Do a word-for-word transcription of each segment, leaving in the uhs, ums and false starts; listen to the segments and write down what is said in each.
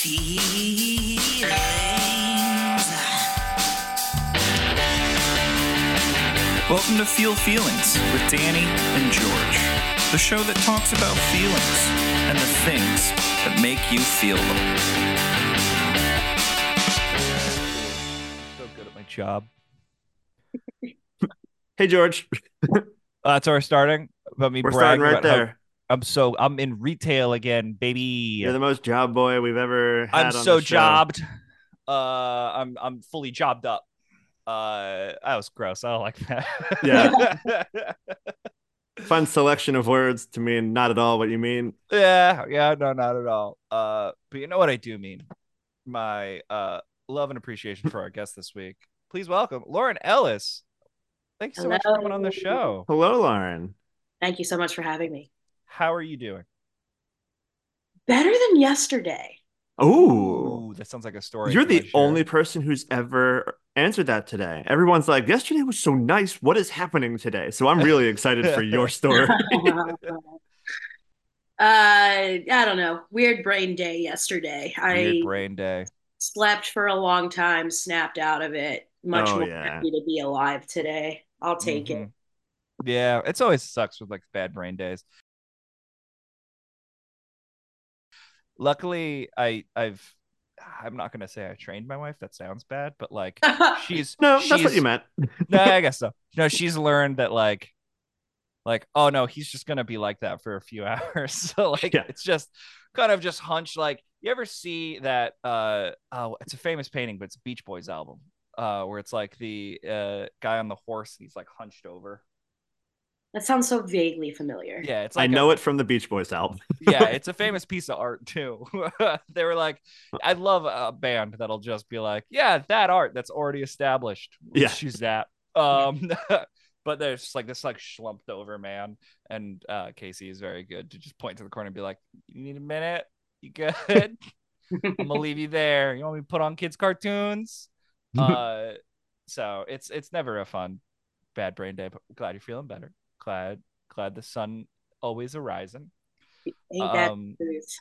feelings. Welcome to Feel Feelings with Danny and George, the show that talks about feelings and the things that make you feel them. So good at my job. Hey, George. Uh, that's how we're starting. About me We're starting bragging right about how there. I'm so I'm in retail again, baby. You're the most job boy we've ever had I'm on so the show. jobbed. Uh, I'm I'm fully jobbed up. Uh, that was gross. I don't like that. Yeah. Fun selection of words to mean not at all what you mean. yeah, yeah, no, not at all. Uh, but you know what I do mean. My uh love and appreciation for our guest this week. Please welcome Lauren Ellis. Thank you so Hello. much for coming on the show. Hello, Lauren. Thank you so much for having me. How are you doing? Better than yesterday. Oh, Ooh, that sounds like a story. you're if you the wanna share. only person who's ever answered that today. Everyone's like, yesterday was so nice. What is happening today? So I'm really excited for your story. uh, I don't know. Weird brain day yesterday. Weird I brain day. slept for a long time, snapped out of it. Much Oh, more yeah. happy to be alive today. I'll take Mhm. it. Yeah, it's always sucks with like bad brain days. Luckily, I I've I'm not gonna say I trained my wife. That sounds bad, but like she's No, she's, that's what you meant. No, I guess so. No, she's learned that like like oh no, he's just gonna be like that for a few hours. So like Yeah. it's just kind of just hunch. Like you ever see that? Uh, oh, it's a famous painting, but it's a Beach Boys album. Uh, where it's like the uh guy on the horse and he's like hunched over. That sounds so vaguely familiar. Yeah, it's I like know a, it from the Beach Boys album. yeah, it's a famous piece of art too. They were like, I love a band that'll just be like, yeah, that art that's already established. Let's Yeah. use that. Um, but there's just like this like slumped over man, and uh, Casey is very good to just point to the corner and be like, you need a minute? You good? I'm gonna leave you there. You want me to put on kids' cartoons? Uh, so it's it's never a fun bad brain day, but glad you're feeling better. Glad glad the sun always arising. Ain't that Um, the truth?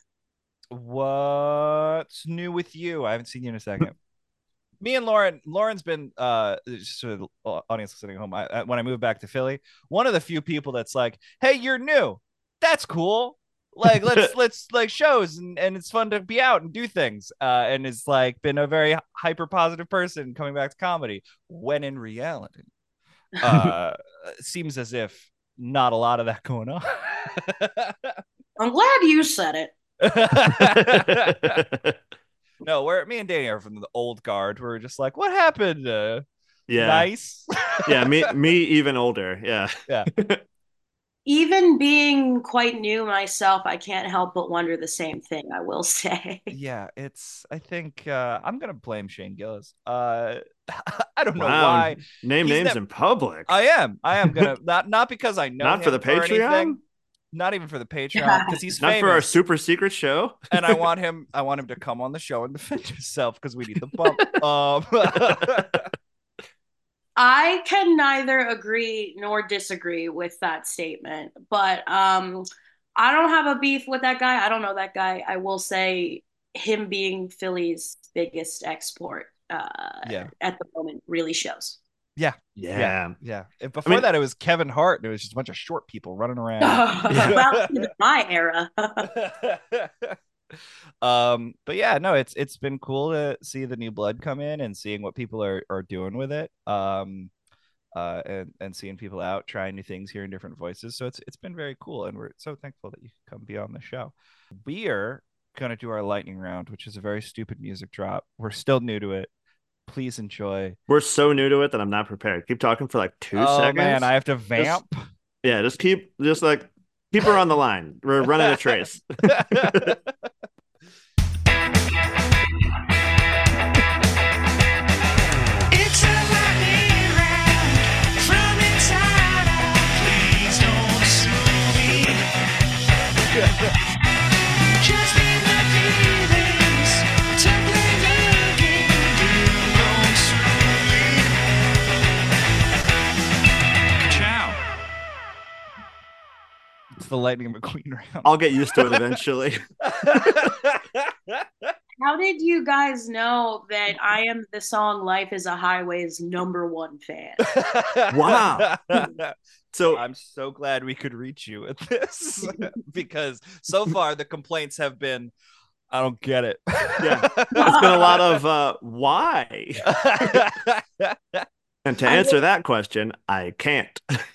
what's new with you? I haven't seen you in a second. Me and Lauren, Lauren's been uh just for the audience listening at home. I, I, when I moved back to Philly, one of the few people that's like, "Hey, you're new. That's cool. Like, let's let's like shows and, and it's fun to be out and do things." Uh, and it's like been a very hyper positive person coming back to comedy. When in reality, uh, it seems as if not a lot of that going on. I'm glad you said it. No, we're me and Danny are from the old guard. We're just like, what happened? Uh, Yeah. Nice. Yeah, me me even older. Yeah. Yeah. Even being quite new myself, I can't help but wonder the same thing, I will say. Yeah, it's I think uh I'm gonna blame Shane Gillis. Uh I don't know Wow. why. Name He's names nev- in public. I am. I am gonna not not because I know Not for him the or Patreon? anything. Not even for the Patreon, because he's Not famous. for our super secret show. And I want him I want him to come on the show and defend himself because we need the bump. um I can neither agree nor disagree with that statement, but um, I don't have a beef with that guy. I don't know that guy. I will say him being Philly's biggest export uh, Yeah. at the moment really shows. Yeah. Yeah. Yeah. Yeah. And before mean- that, it was Kevin Hart, and it was just a bunch of short people running around. Well, in my era. um, but yeah, no, it's it's been cool to see the new blood come in and seeing what people are are doing with it. Um, uh, and and seeing people out trying new things, hearing different voices. So it's it's been very cool, and we're so thankful that you could come be on the show. We are gonna do our lightning round, which is a very stupid music drop. We're still new to it. Please enjoy. We're so new to it that I'm not prepared. Keep talking for like two oh seconds. man, I have to vamp. Just, yeah, just keep just like keep her on the line. We're running a trace. It's a lightning round from inside out. Please don't sue me. Just in the feelings to play the game. Girl, don't sue me. Ciao. It's the Lightning McQueen round. I'll get used to it eventually. How wanted you guys know that I am the song "Life Is a Highway's" number one fan. Wow. So I'm so glad we could reach you with this because so far the complaints have been, I don't get it. yeah, it's been a lot of uh, why. And to answer that question, I can't.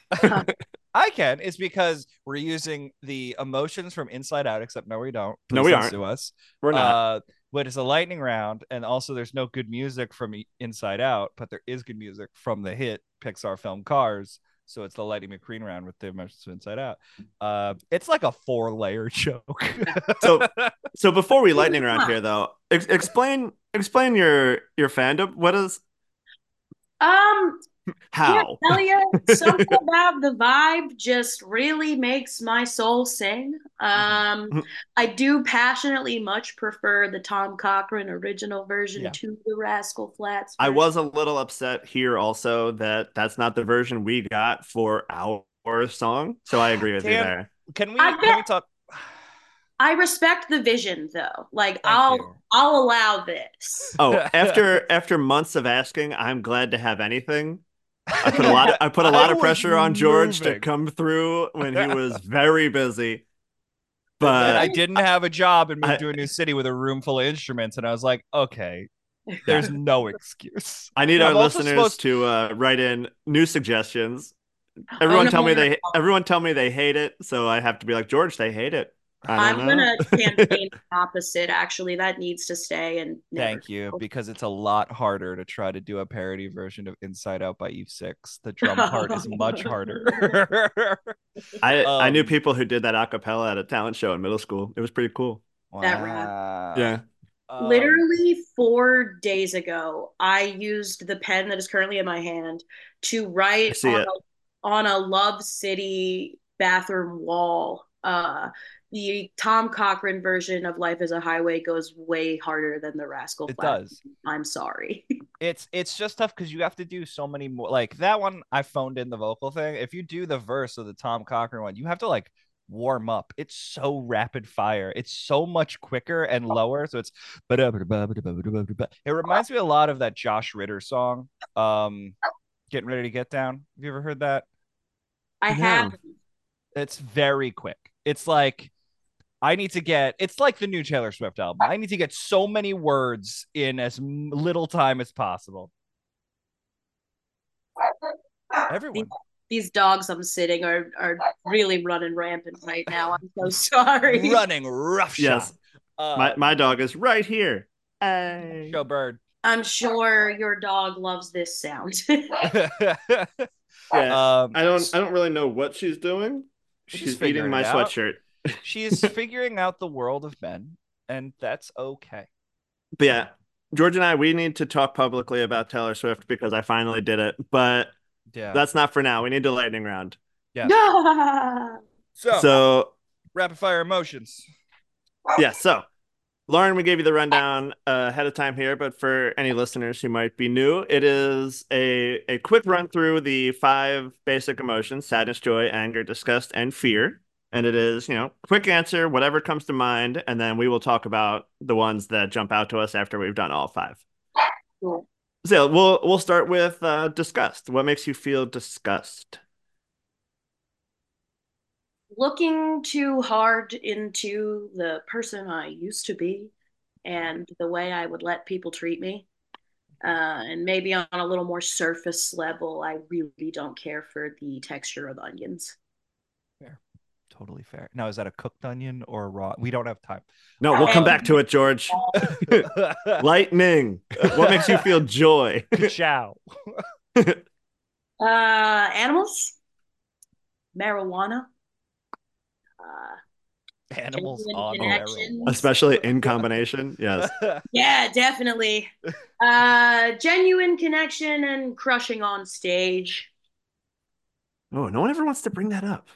I can. It's because we're using the emotions from Inside Out, except no, we don't. No, Please we don't aren't. sue us. We're not. Uh, but it's a lightning round, and also there's no good music from Inside Out, but there is good music from the hit Pixar film Cars. So it's the Lightning McQueen round with the emotions of Inside Out. Uh, it's like a four-layer joke. so, so before we lightning round here, though, ex- explain explain your your fandom. What is Um, how? Yeah, tell you, something about the vibe just really makes my soul sing. Um, Mhm. I do passionately much prefer the Tom Cochrane original version Yeah. to the Rascal Flatts I version. was a little upset here also that that's not the version we got for our song. So I agree with you Dan, there. Can we I can bet- we talk? I respect the vision, though. Like, Thank I'll you. I'll allow this. Oh, after after months of asking, I'm glad to have anything. I put a lot of I put a lot I of was pressure on George to moving. come through when he was very busy. But But I didn't have a job and moved I- to a new city with a room full of instruments, and I was like, okay, there's no excuse. I need I'm our also listeners supposed- to uh, write in new suggestions. Everyone Oh, no, tell me no, they no. everyone tell me they hate it, so I have to be like, George, they hate it. I I'm don't know. gonna campaign the opposite. Actually, that needs to stay and never Thank you, go. because it's a lot harder to try to do a parody version of Inside Out by Eve Six. The drum part is much harder. I I knew Um, people who did that a cappella at a talent show in middle school. It was pretty cool. That rap. wow. Yeah. Um, Literally four days ago, I used the pen that is currently in my hand to I write see on it. a, on a Love City bathroom wall. Uh, the Tom Cochrane version of Life is a Highway goes way harder than the Rascal It Flatts. does. I'm sorry. It's it's just tough because you have to do so many more. Like that one, I phoned in the vocal thing. If you do the verse of the Tom Cochrane one, you have to like warm up. It's so rapid fire. It's so much quicker and lower. So it's it reminds me a lot of that Josh Ritter song. Um, Getting Ready to Get Down. Have you ever heard that? I No. have It's very quick. It's like I need to get, it's like the new Taylor Swift album. I need to get so many words in as m- little time as possible. Everyone. these dogs I'm sitting are are really running rampant right now. I'm so sorry. Running roughshod. Yes. Uh, My my dog is right here. Hey. Show bird. I'm sure your dog loves this sound. Yeah. um, I don't I don't really know what she's doing. she's, She's, figuring eating my it out. sweatshirt. She's figuring out the world of men, and that's okay. But yeah, George and I, we need to talk publicly about Taylor Swift because I finally did it. But Yeah. that's not for now. We need the lightning round. Yeah. so, So rapid fire emotions. yeah, so Lauren, we gave you the rundown uh, ahead of time here, but for any listeners who might be new, it is a, a quick run through the five basic emotions: sadness, joy, anger, disgust, and fear. And it is, you know, quick answer, whatever comes to mind, and then we will talk about the ones that jump out to us after we've done all five. Cool. So we'll we'll start with uh, disgust. What makes you feel disgust? Looking too hard into the person I used to be and the way I would let people treat me. Uh, and maybe on a little more surface level, I really don't care for the texture of onions. Fair. Totally fair. Now, is that a cooked onion or a raw? We don't have time. No, we'll come back to it, George. Lightning. What makes you feel joy? Ciao. Uh, animals, marijuana, uh, Animals genuine on connections. Especially in combination. Yes. marijuana. Yeah, definitely. Uh, genuine connection and crushing on stage. Oh, no one ever wants to bring that up.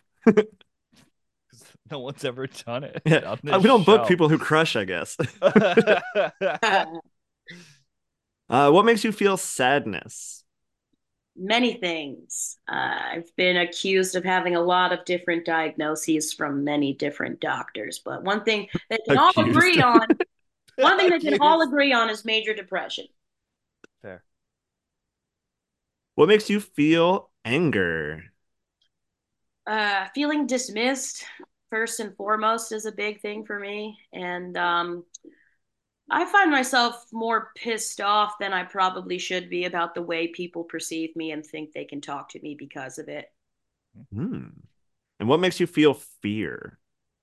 No one's ever done it. Yeah. on Uh, this we don't book show. people who crush, I guess. Uh, Uh, what makes you feel sadness? many things. Uh, I've been accused of having a lot of different diagnoses from many different doctors, but one thing they can all Accused. agree on One thing they can all Accused. agree on is major depression. Fair. What makes you feel anger? Uh, feeling dismissed, first and foremost, is a big thing for me. And um, I find myself more pissed off than I probably should be about the way people perceive me and think they can talk to me because of it. Hmm. And what makes you feel fear?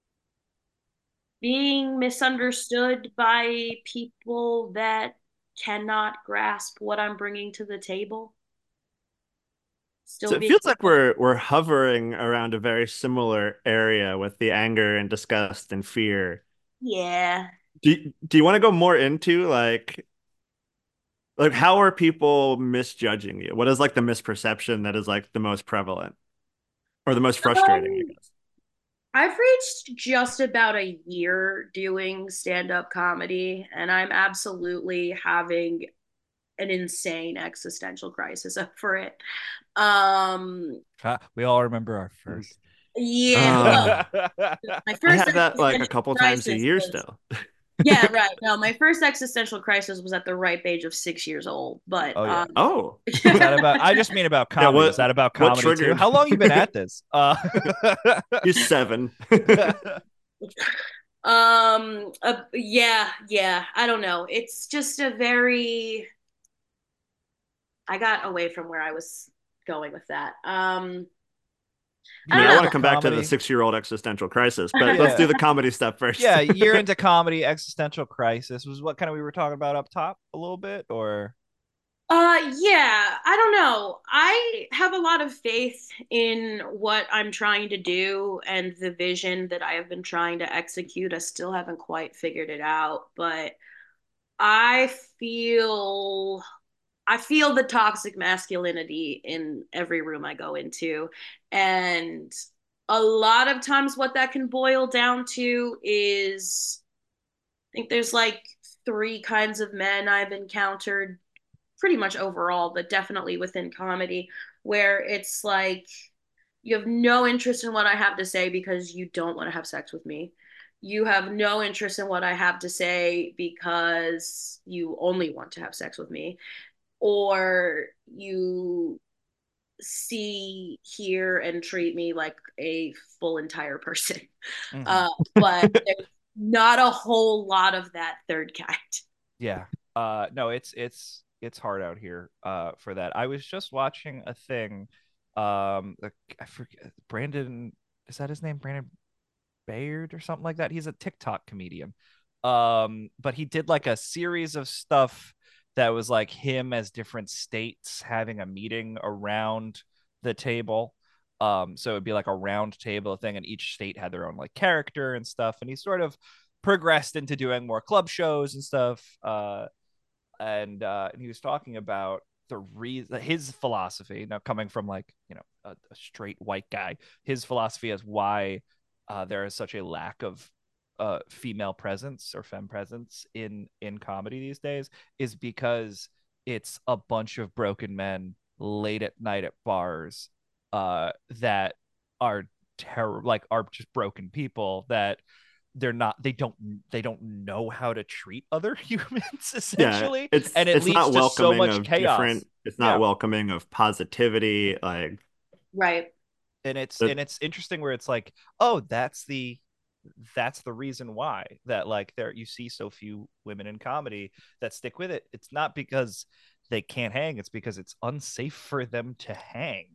Being misunderstood by people that cannot grasp what I'm bringing to the table. Still So it being, feels like we're we're hovering around a very similar area with the anger and disgust and fear. yeah. Do you, do you want to go more into like like how are people misjudging you? What is like the misperception that is like the most prevalent or the most frustrating, I Um, guess? I've reached just about a year doing stand-up comedy, and I'm absolutely having an insane existential crisis over it. Um, We all remember our first. yeah, well, Uh, my I first have that like a existential couple times a crisis year was, still. yeah, right. No, my first existential crisis was at the ripe age of six years old, but Oh yeah. um, Oh, Is that about? I just mean about yeah. comedy. Is What that about what comedy too? triggered? How long you been at this? Uh, He's seven. um, uh, yeah, yeah. I don't know. It's just a very. I got away from where I was going with that. Um, I I mean, don't I know. want to come back to the comedy. six-year-old existential crisis, but let's Yeah. do the comedy stuff first. Yeah, you're into comedy. Existential crisis was what kind of we were talking about up top a little bit, or Uh, yeah, I don't know. I have a lot of faith in what I'm trying to do and the vision that I have been trying to execute. I still haven't quite figured it out, but I feel I feel the toxic masculinity in every room I go into. And a lot of times what that can boil down to is I think there's like three kinds of men I've encountered pretty much overall, but definitely within comedy, where it's like you have no interest in what I have to say because you don't want to have sex with me. You have no interest in what I have to say because you only want to have sex with me. Or you see, hear, and treat me like a full entire person. Mhm. Uh, but there's not a whole lot of that third kind. yeah. Uh, no, it's it's it's hard out here. Uh, for that. I was just watching a thing. Um, I forget Brandon. Is that his name? Brandon Bayard or something like that. He's a TikTok comedian. Um, but he did like a series of stuff that was like him as different states having a meeting around the table. Um, so it'd be like a round table thing, and each state had their own like character and stuff. And he sort of progressed into doing more club shows and stuff. Uh, and uh, and he was talking about the reason his philosophy now coming from like you know a, a straight white guy, his philosophy is why uh, there is such a lack of uh, female presence or femme presence in in comedy these days is because it's a bunch of broken men late at night at bars uh, that are terror like are just broken people that they're not they don't they don't know how to treat other humans Yeah, essentially, it's and it it's leads not to so welcoming much of chaos. different. It's not Yeah. welcoming of positivity. Like Right. And it's the, and it's interesting where it's like, oh, that's the that's the reason why that like there you see so few women in comedy that stick with it. It's not because they can't hang, it's because it's unsafe for them to hang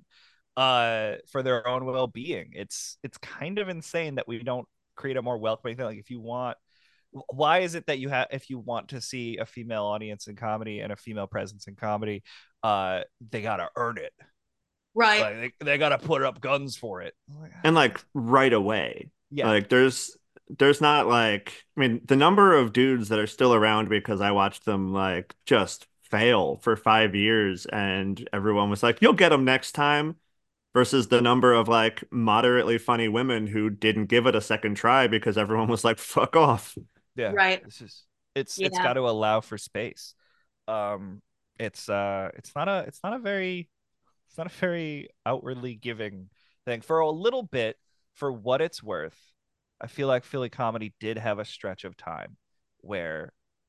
uh for their own well-being. It's it's kind of insane that we don't create a more welcoming thing. Like if you want why is it that you have if you want to see a female audience in comedy and a female presence in comedy, uh they gotta earn it. Right. Like they, they gotta put up guns for it. and like right away. Yeah. Like there's there's not like I mean the number of dudes that are still around because I watched them like just fail for five years and everyone was like, you'll get them next time. Versus the number of like moderately funny women who didn't give it a second try because everyone was like, fuck off. Yeah. Right. This is it's it's Yeah. got to allow for space. Um it's uh it's not a it's not a very it's not a very outwardly giving thing. For a little bit, for what it's worth, I feel like Philly comedy did have a stretch of time where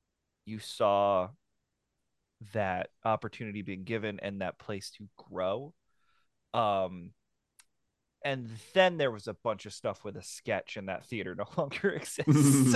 you saw that opportunity being given and that place to grow. Um, and then there was a bunch of stuff with a sketch, and that theater no longer exists.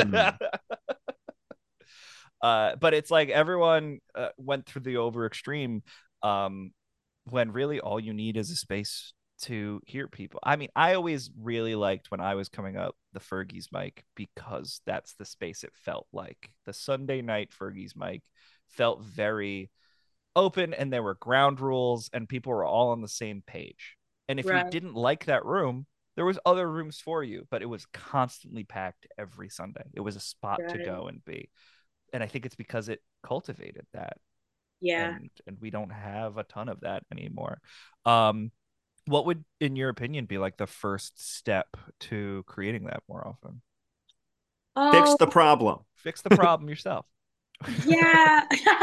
uh, but it's like everyone uh, went through the over extreme, um, when really all you need is a space to hear people. I mean, I always really liked when I was coming up the Fergie's mic, because that's the space it felt like. The Sunday night Fergie's mic felt very open, and there were ground rules, and people were all on the same page. And if right. you didn't like that room, there was other rooms for you, but it was constantly packed every Sunday. It was a spot right. to go and be. And I think it's because it cultivated that. Yeah. And, and we don't have a ton of that anymore. Um, what would, in your opinion, be like the first step to creating that more often? Oh. Fix the problem. Fix the problem yourself. Yeah.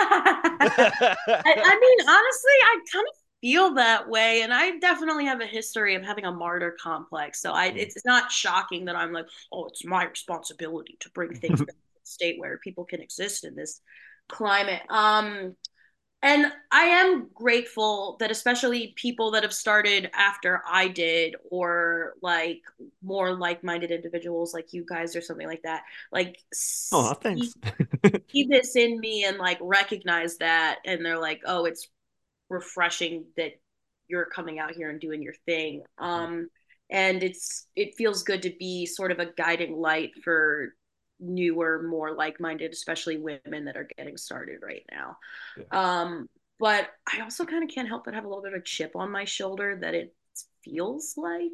I, I mean, honestly, I kind of feel that way, and I definitely have a history of having a martyr complex. So I, it's not shocking that I'm like, oh, it's my responsibility to bring things back to the state where people can exist in this climate. Um, and I am grateful that especially people that have started after I did, or like more like-minded individuals like you guys or something like that, like oh thanks see, see this in me and like recognize that, and they're like, oh, it's refreshing that you're coming out here and doing your thing. Um, and it's it feels good to be sort of a guiding light for newer, more like-minded, especially women that are getting started right now. Yeah. Um, but I also kind of can't help but have a little bit of a chip on my shoulder that it feels like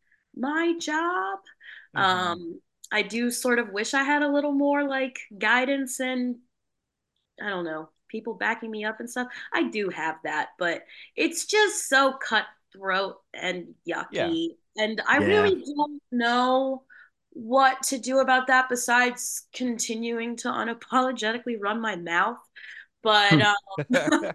my job. Mm-hmm. Um, I do sort of wish I had a little more like guidance and I don't know, people backing me up and stuff. I do have that, but it's just so cutthroat and yucky. Yeah. And I yeah. really don't know what to do about that besides continuing to unapologetically run my mouth. But um, uh,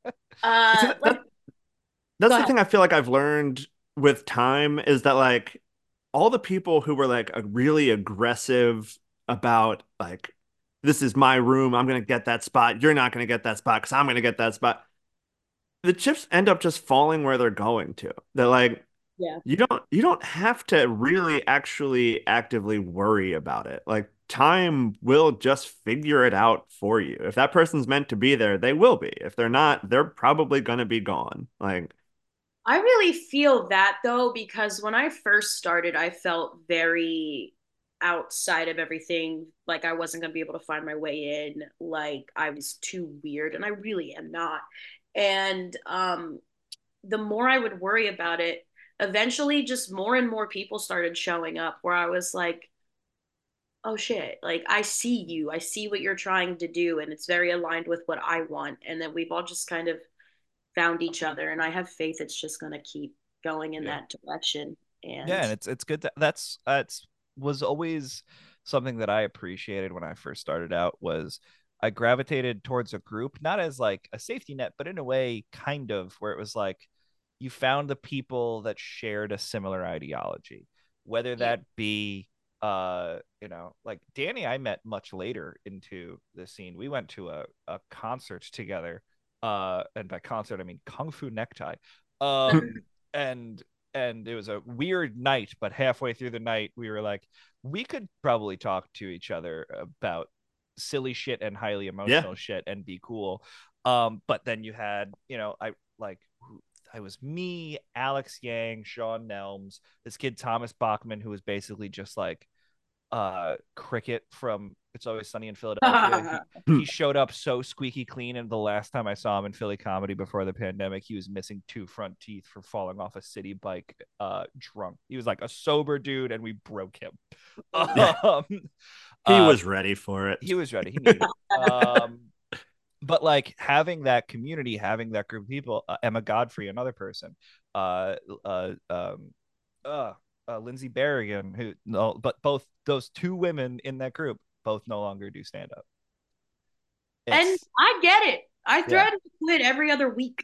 that, like, that's the ahead. thing I feel like I've learned with time is that like all the people who were like a really aggressive about like, this is my room, I'm going to get that spot, you're not going to get that spot because I'm going to get that spot. The chips end up just falling where they're going to. They're like, yeah, you don't you don't have to really actually actively worry about it. Like time will just figure it out for you. If that person's meant to be there, they will be. If they're not, they're probably going to be gone. Like I really feel that though, because when I first started, I felt very outside of everything. Like I wasn't going to be able to find my way in. Like I was too weird, and I really am not. And um, the more I would worry about it, eventually just more and more people started showing up where I was like, oh shit, like I see you, I see what you're trying to do, and it's very aligned with what I want. And then we've all just kind of found each other, and I have faith it's just going to keep going in yeah. that direction. And yeah, and it's it's good to, that's that's was always something that I appreciated when I first started out, was I gravitated towards a group, not as like a safety net, but in a way kind of where it was like you found the people that shared a similar ideology, whether that be, uh, you know, like Danny, I met much later into the scene. We went to a, a concert together. Uh, and by concert, I mean Kung Fu Necktie. Um, and, and it was a weird night, but halfway through the night, we were like, we could probably talk to each other about silly shit and highly emotional yeah. shit and be cool. Um, but then you had, you know, I like, I was me, Alex Yang, Sean Nelms, this kid Thomas Bachman, who was basically just like uh Cricket from It's Always Sunny in Philadelphia. he, he showed up so squeaky clean, and the last time I saw him in Philly comedy before the pandemic, he was missing two front teeth from falling off a city bike uh drunk. He was like a sober dude, and we broke him. um, he uh, was ready for it. He was ready. He needed it. Um, But like having that community, having that group of people, uh, Emma Godfrey, another person, uh, uh, um, uh, uh, Lindsay Berrigan, who no, but both those two women in that group both no longer do stand up. And I get it. I threaten yeah. to quit every other week.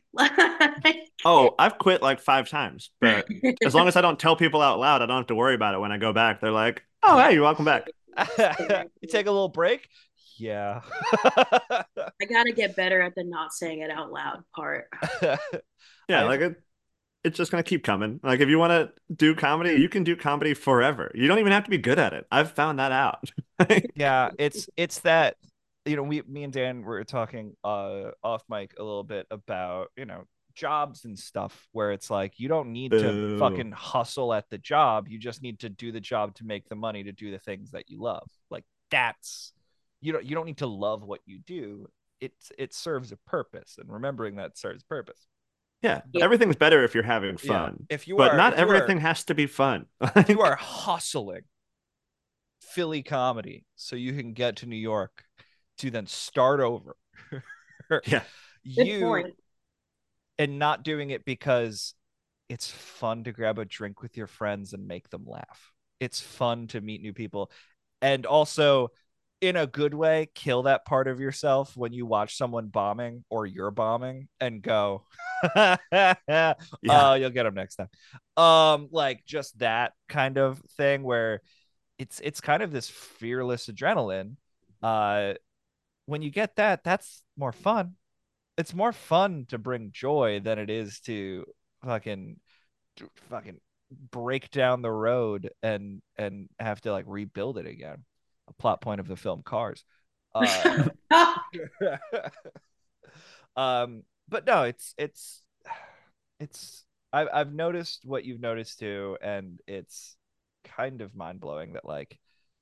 Oh, I've quit like five times, but as long as I don't tell people out loud, I don't have to worry about it when I go back. They're like, "Oh, hey, you're welcome back." You take a little break. yeah. I gotta get better at the not saying it out loud part. Yeah, I've- like it, it's just gonna keep coming. Like if you want to do comedy, you can do comedy forever. You don't even have to be good at it. I've found that out. yeah, it's it's that, you know, we me and Dan were talking uh off mic a little bit about, you know, jobs and stuff where it's like you don't need to Boo. fucking hustle at the job. You just need to do the job to make the money to do the things that you love. Like that's you don't you don't need to love what you do. It's it serves a purpose, and remembering that serves purpose. Yeah, Yeah. everything's better if you're having Yeah. fun. If you but are not if you are- everything has to be fun. if you are hustling Philly comedy so you can get to New York to then start over. Yeah. Good you point. and not doing it because it's fun to grab a drink with your friends and make them laugh. It's fun to meet new people. And also, in a good way, kill that part of yourself when you watch someone bombing or you're bombing and go, oh, Yeah. you'll get them next time. Um, like just that kind of thing where it's it's kind of this fearless adrenaline. Uh, when you get that, that's more fun. It's more fun to bring joy than it is to fucking fucking break down the road and and have to like rebuild it again. A plot point of the film Cars. Uh, um, but no, it's it's it's I've I've noticed what you've noticed too, and it's kind of mind blowing that like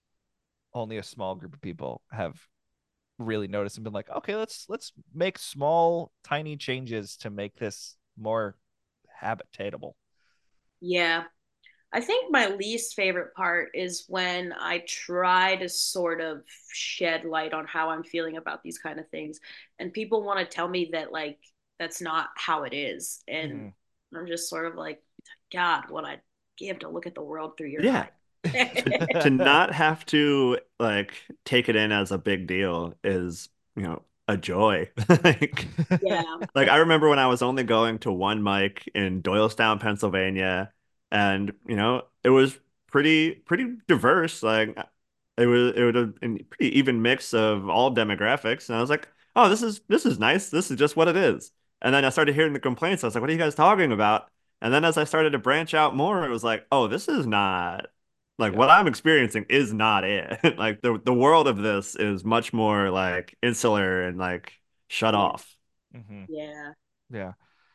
only a small group of people have really noticed and been like, okay, let's let's make small, tiny changes to make this more habitatable. Yeah. I think my least favorite part is when I try to sort of shed light on how I'm feeling about these kind of things, and people want to tell me that like that's not how it is, and Mhm. I'm just sort of like, God, what I give to look at the world through your Yeah. eyes. To not have to like take it in as a big deal is, you know, a joy. Like, Yeah. like I remember when I was only going to one mic in Doylestown, Pennsylvania, and you know, it was pretty pretty diverse. Like it was it was a pretty even mix of all demographics. And I was like, oh, this is this is nice. This is just what it is. And then I started hearing the complaints. I was like, what are you guys talking about? And then as I started to branch out more, it was like, oh, this is not like Yeah. what I'm experiencing is not it. Like the the world of this is much more like insular and like shut Yeah. off. Mhm. Yeah. Yeah.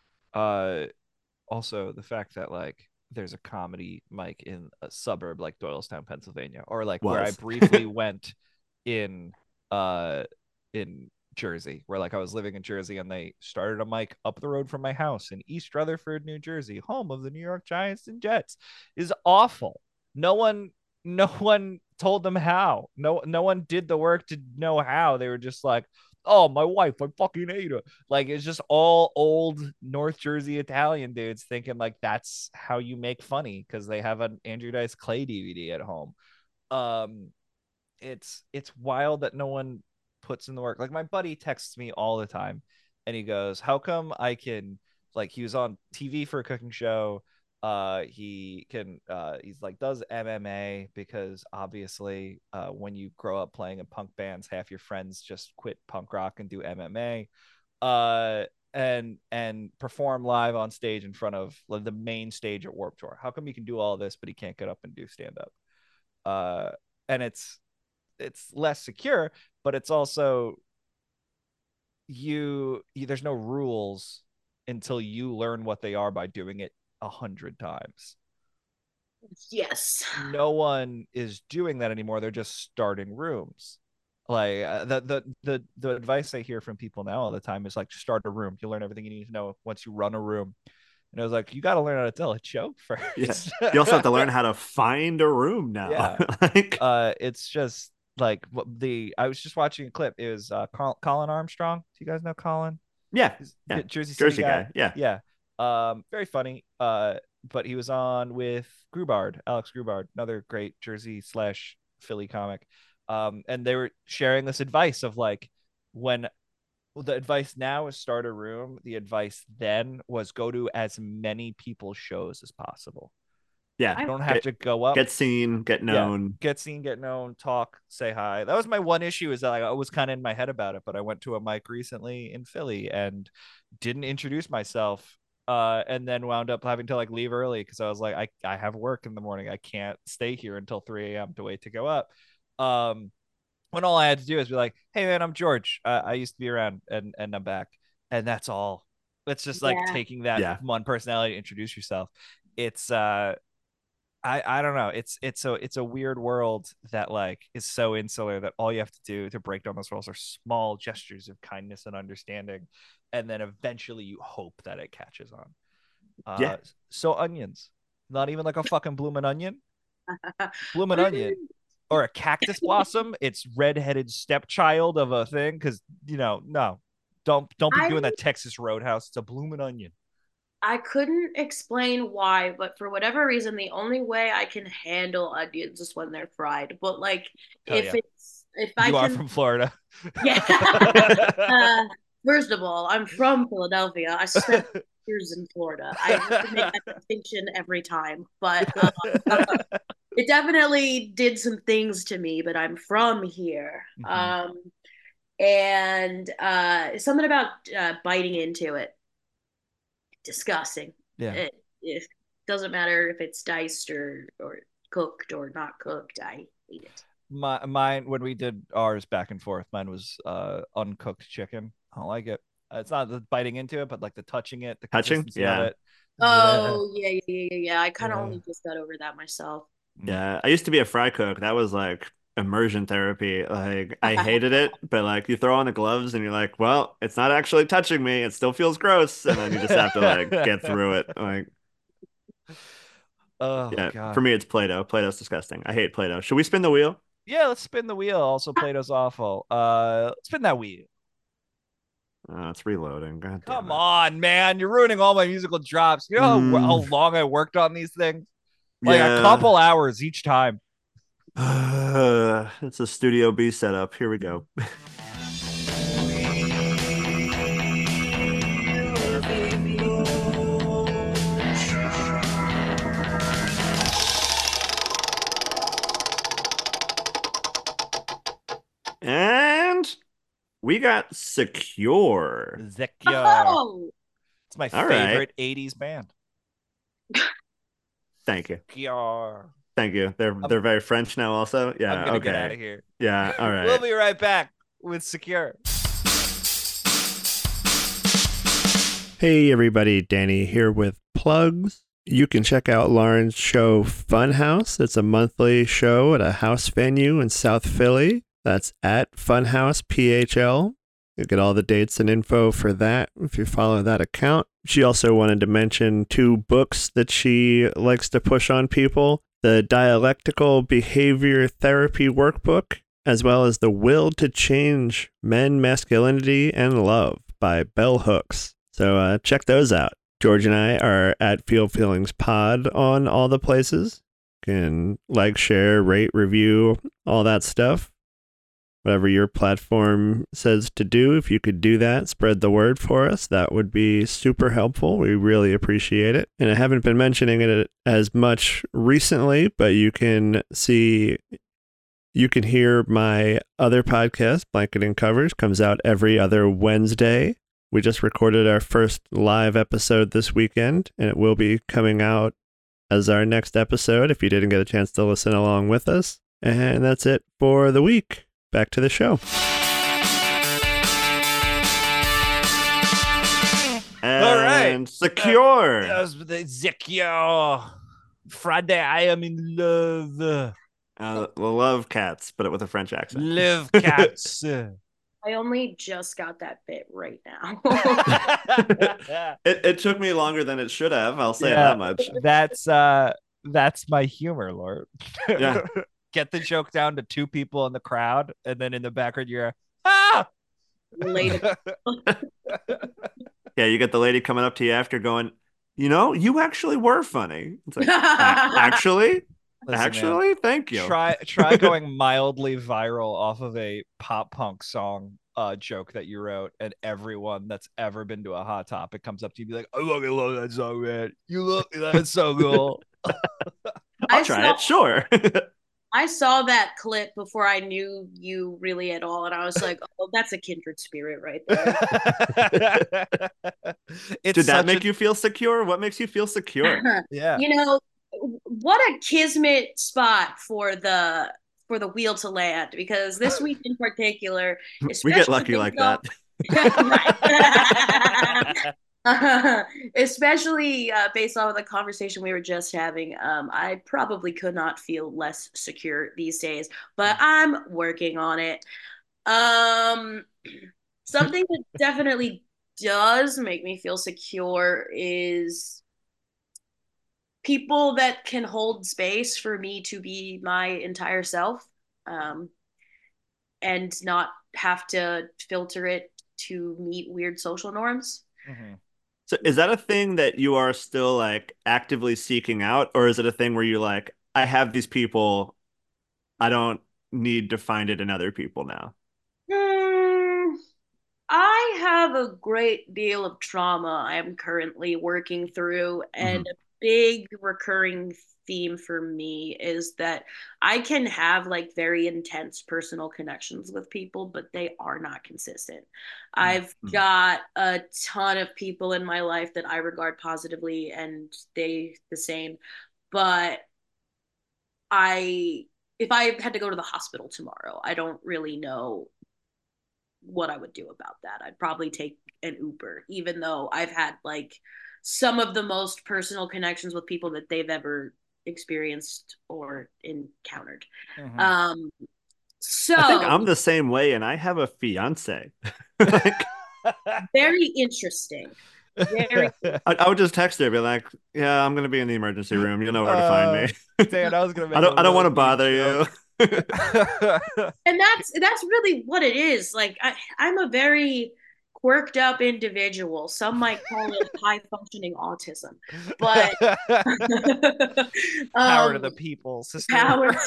Uh, also the fact that like there's a comedy mic in a suburb like Doylestown, Pennsylvania, or like where I Was. briefly went in uh in Jersey, where like I was living in Jersey and they started a mic up the road from my house in East Rutherford, New Jersey, home of the New York Giants and Jets, is awful. No one no one told them how. No no one did the work to know how. They were just like, oh, my wife, I fucking hate her. Like it's just all old North Jersey Italian dudes thinking like that's how you make funny because they have an Andrew Dice Clay D V D at home. Um, it's it's wild that no one puts in the work. Like my buddy texts me all the time, and he goes, "How come I can like he was on T V for a cooking show." Uh, he can uh, he's like does M M A because obviously, uh, when you grow up playing in punk bands, half your friends just quit punk rock and do M M A. Uh, and and perform live on stage in front of like, the main stage at Warped Tour. How come he can do all this, but he can't get up and do stand up? Uh, and it's it's less secure, but it's also you, you there's no rules until you learn what they are by doing it a hundred times. Yes. No one is doing that anymore. They're just starting rooms. Like uh, the, the the the advice I hear from people now all the time is like start a room. You'll learn everything you need to know once you run a room. And I was like, you got to learn how to tell a joke first. Yes. You also have to learn how to find a room now. Yeah. Like, uh, it's just like what the I was just watching a clip. It was uh, Col- Colin Armstrong. Do you guys know Colin? yeah, He's yeah. Jersey City Jersey guy. guy. Yeah. Yeah. Um, very funny. Uh, but he was on with Grubard, Alex Grubard, another great Jersey slash Philly comic. Um, and they were sharing this advice of like when well, the advice now is start a room. The advice then was go to as many people's shows as possible. Yeah. You don't have get, to go up. get seen, get known. Yeah, get seen, get known, talk, say hi. That was my one issue, is that I was kind of in my head about it, but I went to a mic recently in Philly and didn't introduce myself. Uh, and then wound up having to like leave early because I was like, I, I have work in the morning. I can't stay here until three a.m. to wait to go up. Um, when all I had to do is be like, hey man, I'm George. Uh, I used to be around and and I'm back. And that's all. It's just like Yeah. taking that Yeah. one personality to introduce yourself. It's uh I, I don't know. It's it's a it's a weird world that like is so insular that all you have to do to break down those walls are small gestures of kindness and understanding, and then eventually you hope that it catches on. Uh, Yeah. So onions, not even like a fucking bloomin' onion, bloomin' onion, or a cactus blossom. It's redheaded stepchild of a thing because you know no, don't don't be I- doing that Texas Roadhouse. It's a bloomin' onion. I couldn't explain why, but for whatever reason, the only way I can handle onions is when they're fried. But like, Hell if yeah. it's if I You are can, from Florida. yeah. uh, first of all, I'm from Philadelphia. I spent years in Florida. I have to make that distinction every time, but uh, it definitely did some things to me. But I'm from here, Mhm. um, and uh, something about uh, biting into it. Disgusting. Yeah. It, it doesn't matter if it's diced or or cooked or not cooked. I hate it. My mine when we did ours back and forth, mine was uh uncooked chicken. I don't like it. Uh, It's not the biting into it, but like the touching it, the Touching? consistency Yeah. of it. Oh yeah, yeah, yeah, yeah. yeah. I kind of Yeah. only just got over that myself. Yeah, I used to be a fry cook. That was like immersion therapy. Like I hated it, but like you throw on the gloves and you're like, well, it's not actually touching me. It still feels gross, and then you just have to like get through it. Like, Oh yeah, god. for me, it's Play-Doh. Play-Doh's disgusting. I hate Play-Doh. Should we spin the wheel? Yeah, let's spin the wheel. Also, Play-Doh's awful. Uh, let's spin that wheel. Oh, it's reloading. God damn Come it. on, man. You're ruining all my musical drops. You know how, Mm. how long I worked on these things? Like Yeah. a couple hours each time. It's a Studio B setup. Here we go. And we got Secure. Secure. Oh, It's my All favorite right. eighties band. Thank you. Secure. Thank you. They're they're very French now also. Yeah, I'm gonna okay. get out of here. Yeah, all right. We'll be right back with Secure. Hey everybody, Danny here with plugs. You can check out Lauren's show Funhouse. It's a monthly show at a house venue in South Philly. That's at Funhouse P H L. You'll get all the dates and info for that if you follow that account. She also wanted to mention two books that she likes to push on people. The Dialectical Behavior Therapy Workbook, as well as The Will to Change Men, Masculinity, and Love by Bell Hooks. So uh, check those out. George and I are at Feel Feelings Pod on all the places. You can like, share, rate, review, all that stuff. Whatever your platform says to do, if you could do that, spread the word for us, that would be super helpful. We really appreciate it. And I haven't been mentioning it as much recently, but you can see, you can hear my other podcast, Blanketing Covers, comes out every other Wednesday. We just recorded our first live episode this weekend, and it will be coming out as our next episode if you didn't get a chance to listen along with us. And that's it for the week. Back to the show. And All right. Secure. That was the Secure. Friday, I am in love. Uh, love cats, but with a French accent. Love cats. I only just got that bit right now. It, it took me longer than it should have. I'll say Yeah. that much. That's uh that's my humor, Lord. Yeah. Get the joke down to two people in the crowd, and then in the background you're ah Relatable. Yeah, you get the lady coming up to you after going, you know, you actually were funny. It's like, "A- actually? Listen, man, actually? Thank you. try try going mildly viral off of a pop punk song uh joke that you wrote, and everyone that's ever been to a Hot Topic comes up to you and be like, I fucking love that song, man. You look that's so cool. I'll I try saw, it. Sure. I saw that clip before I knew you really at all, and I was like, "Oh, that's a kindred spirit right there." It's Did that such make a you feel secure? What makes you feel secure? yeah. You know, what a kismet spot for the for the wheel to land, because this week in particular, We get especially lucky like based off, that. right. Especially uh, based off of the conversation we were just having, um, I probably could not feel less secure these days, but I'm working on it. Um, something that definitely does make me feel secure is people that can hold space for me to be my entire self, um, and not have to filter it to meet weird social norms. Mm-hmm. So is that a thing that you are still like actively seeking out, or is it a thing where you're like, I have these people, I don't need to find it in other people now? Hmm, I have a great deal of trauma I am currently working through, Mm-hmm. and a big recurring theme for me is that I can have like very intense personal connections with people, but they are not consistent. I've Mm-hmm. got a ton of people in my life that I regard positively, and they the same, but I if I had to go to the hospital tomorrow, I don't really know what I would do about that. I'd probably take an Uber, even though I've had like some of the most personal connections with people that they've ever experienced or encountered. Mm-hmm. Um, I think so I'm the same way, and I have a fiance. Like, very interesting. Very I, I would just text her, be like, "Yeah, I'm gonna be in the emergency room. You'll know where to find uh, me." Dan, I was gonna I make don't. a I don't want really to mean bother joke. you. and that's that's really what it is. Like I, I'm a very quirked up individual. Some might call it high functioning autism, but Power to um the people, sister. power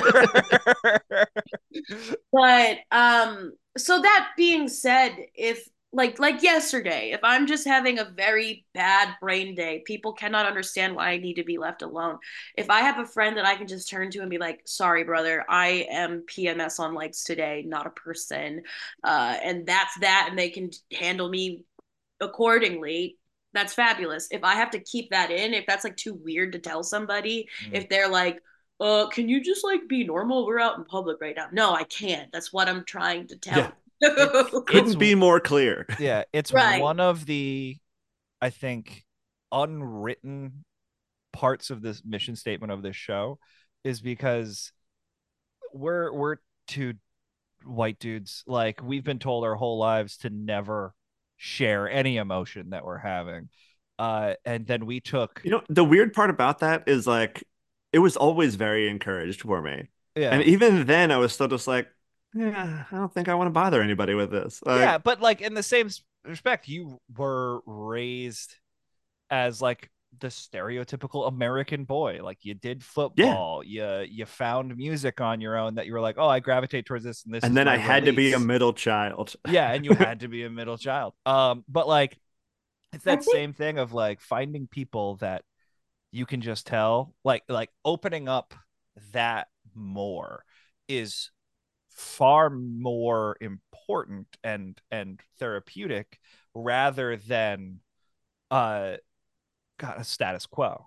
but um so that being said, if like like yesterday, if I'm just having a very bad brain day, people cannot understand why I need to be left alone. If I have a friend that I can just turn to and be like, sorry brother, I am P M S on legs today, not a person, uh and that's that, and they can handle me accordingly, that's fabulous. If I have to keep that in, if that's like too weird to tell somebody, Mm. if they're like, uh, can you just like be normal? We're out in public right now. No, I can't. That's what I'm trying to tell Yeah, you. It's couldn't it's be more clear. yeah, it's Right. one of the, I think, unwritten parts of this mission statement of this show is because we're we're two white dudes, like we've been told our whole lives to never share any emotion that we're having, uh and then we took You know, the weird part about that is like, it was always very encouraged for me, and yeah even then, I was still just like, yeah, I don't think I want to bother anybody with this. yeah Like, but like in the same respect, you were raised as like the stereotypical American boy. Like you did yeah. football, you you found music on your own that you were like, oh, I gravitate towards this, and this And is then my I had to be a release. middle child. Yeah, and you had to be a middle child. Um, but like it's I that think same thing of like finding people that you can just tell, like like opening up that more is far more important and and therapeutic rather than uh got a status quo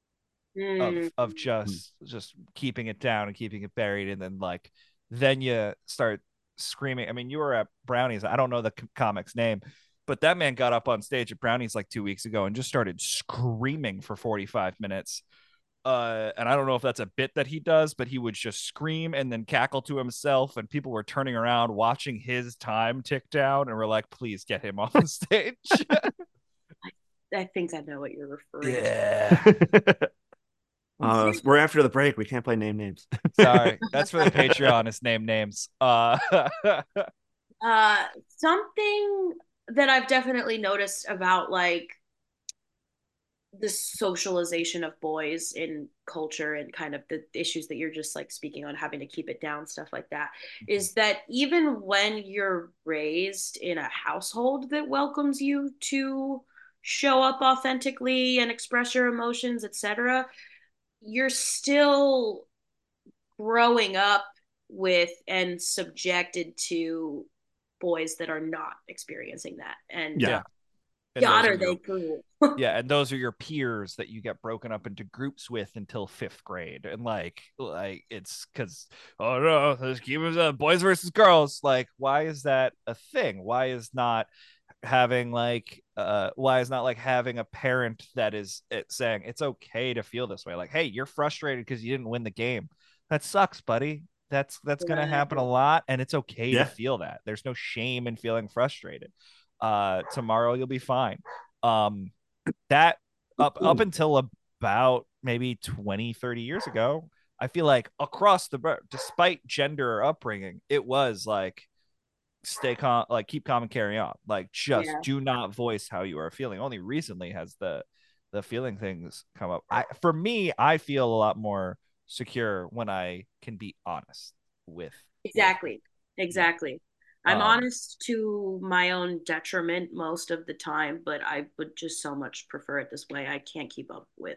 mm, of of just just keeping it down and keeping it buried, and then like then you start screaming. I mean, you were at Brownies, I don't know the c- comic's name, but that man got up on stage at Brownies like two weeks ago and just started screaming for forty-five minutes. Uh and I don't know if that's a bit that he does, but he would just scream and then cackle to himself, and people were turning around watching his time tick down, and we're like, please get him on stage. I think I know what you're referring Yeah. Uh, we're after the break. We can't play name names. Sorry, that's for the Patreon. Is name names. Uh, to. Uh, something that I've definitely noticed about like the socialization of boys in culture and kind of the issues that you're just like speaking on, having to keep it down, stuff like that, is that even when you're raised in a household that welcomes you to show up authentically and express your emotions, etc., you're still growing up with and subjected to boys that are not experiencing that. And Yeah. Yeah. And God, those are are they your, cool. yeah, and those are your peers that you get broken up into groups with until fifth grade, and like, like it's because oh no, let's keep it uh, boys versus girls. Like, why is that a thing? Why is not having like, uh, why is not like having a parent that is it saying it's okay to feel this way? Like, hey, you're frustrated because you didn't win the game. That sucks, buddy. That's that's gonna happen a lot, and it's okay to Yeah. feel that. There's no shame in feeling frustrated. Uh, tomorrow you'll be fine. Um, that up up until about maybe twenty, thirty years ago, I feel like across the board, despite gender or upbringing, it was like stay calm, like keep calm and carry on. Like just Yeah. do not voice how you are feeling. Only recently has the the feeling things come up. I for me, I feel a lot more secure when I can be honest with Exactly. with Exactly. I'm um honest to my own detriment most of the time, but I would just so much prefer it this way. I can't keep up with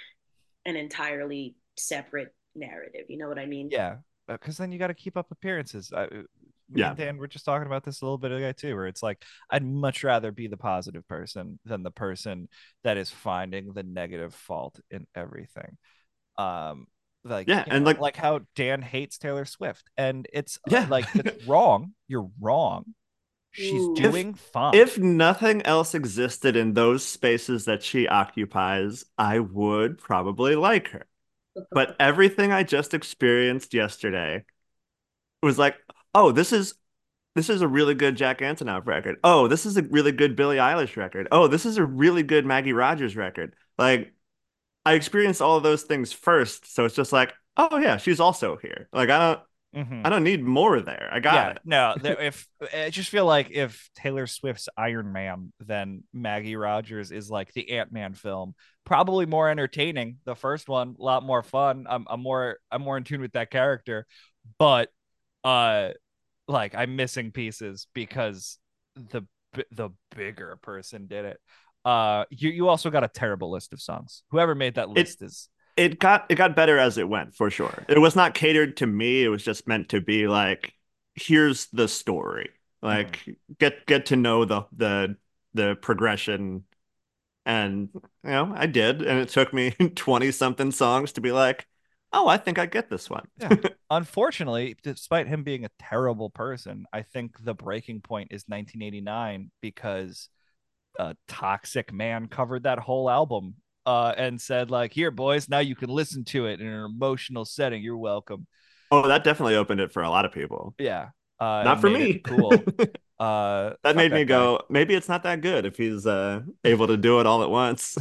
an entirely separate narrative. You know what I mean? yeah, because then you got to keep up appearances. I, me Yeah. and Dan were just talking about this a little bit ago too, where it's like I'd much rather be the positive person than the person that is finding the negative fault in everything. Um, like Yeah, you and know, like like how Dan hates Taylor Swift, and it's uh, yeah. like it's wrong. You're wrong. She's Ooh. if doing fine. if nothing else existed in those spaces that she occupies, I would probably like her. But everything I just experienced yesterday was like, oh, this is this is a really good Jack Antonoff record. Oh, this is a really good Billie Eilish record. Oh, this is a really good Maggie Rogers record. Like I experienced all of those things first, so it's just like, oh yeah, she's also here. Like I don't Mhm. I don't need more there. I got Yeah, it. no, there, if I just feel like if Taylor Swift's Iron Man, then Maggie Rogers is like the Ant-Man film, probably more entertaining. The first one, a lot more fun. I'm, I'm more, I'm more in tune with that character, but, uh, like I'm missing pieces because the the bigger person did it. Uh, you you also got a terrible list of songs. Whoever made that It list is it got it got better as it went, for sure. It was not catered to me. It was just meant to be like, here's the story. Mhm. Like get get to know the the the progression. And you know, I did, and it took me twenty something songs to be like, oh, I think I get this one. Yeah. Unfortunately, despite him being a terrible person, I think the breaking point is nineteen eighty-nine because uh, Toxic Man covered that whole album uh, and said, like, here, boys, now you can listen to it in an emotional setting. You're welcome. Oh, that definitely opened it for a lot of people. Yeah. Uh, Not and for made it me. cool. Uh, That fuck made me that guy. go, maybe it's not that good if he's uh able to do it all at once.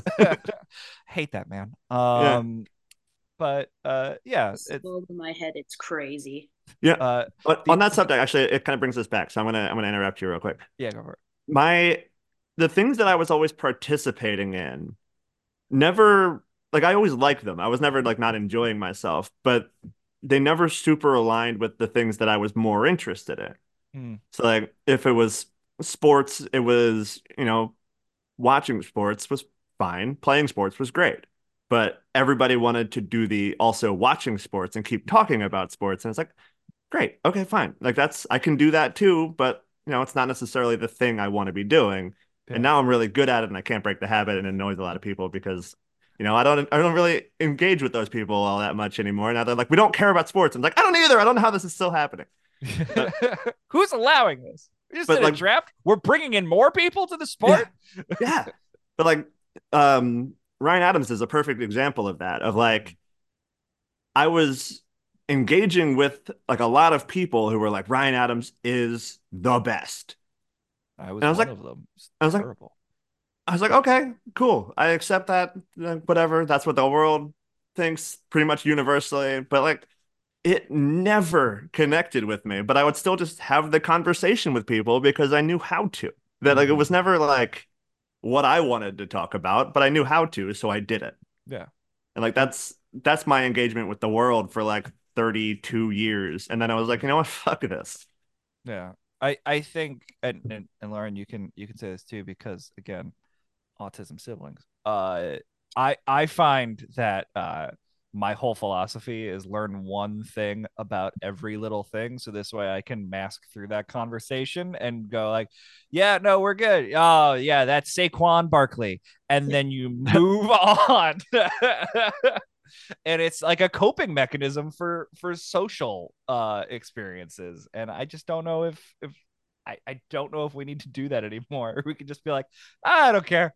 Hate that man. Yeah. Um, but uh, yeah, It's it's over my head. It's crazy. Yeah. uh, But the, on that the subject, actually, it kind of brings us back. So I'm gonna I'm gonna interrupt you real quick. yeah, go for it. My the things that I was always participating in never like I always liked them. I was never like not enjoying myself, but they never super aligned with the things that I was more interested in. Hmm. So like if it was sports, it was, you know, watching sports was fine. Playing sports was great. But everybody wanted to do the also watching sports and keep talking about sports. And it's like, great. Okay, fine. Like that's I can do that too, but you know, it's not necessarily the thing I want to be doing. And Yeah. now I'm really good at it and I can't break the habit and it annoys a lot of people because you know, I don't I don't really engage with those people all that much anymore. Now they're like, we don't care about sports. I'm like, I don't either. I don't know how this is still happening. But Who's allowing this? We just but did a like draft. We're bringing in more people to the sport. yeah, yeah. But like um Ryan Adams is a perfect example of that, of like I was engaging with like a lot of people who were like Ryan Adams is the best. I was, And I was one like of them. It's I was like terrible. I was like okay, cool. I accept that uh, whatever. That's what the world thinks pretty much universally, but like it never connected with me, but I would still just have the conversation with people because I knew how to. That like it was Mhm. never like what I wanted to talk about, but I knew how to, so I did it. Yeah. And like that's that's my engagement with the world for like thirty-two years. And then I was like, you know what? Fuck this. Yeah. I I think and, and and Lauren, you can you can say this too because again, autism siblings. Uh I I find that uh my whole philosophy is learn one thing about every little thing, so this way I can mask through that conversation and go like, yeah, no, we're good. Oh yeah, that's Saquon Barkley, and then you move on. And it's like a coping mechanism for for social uh experiences, and I just don't know if if I, I don't know if we need to do that anymore. We could just be like, I don't care.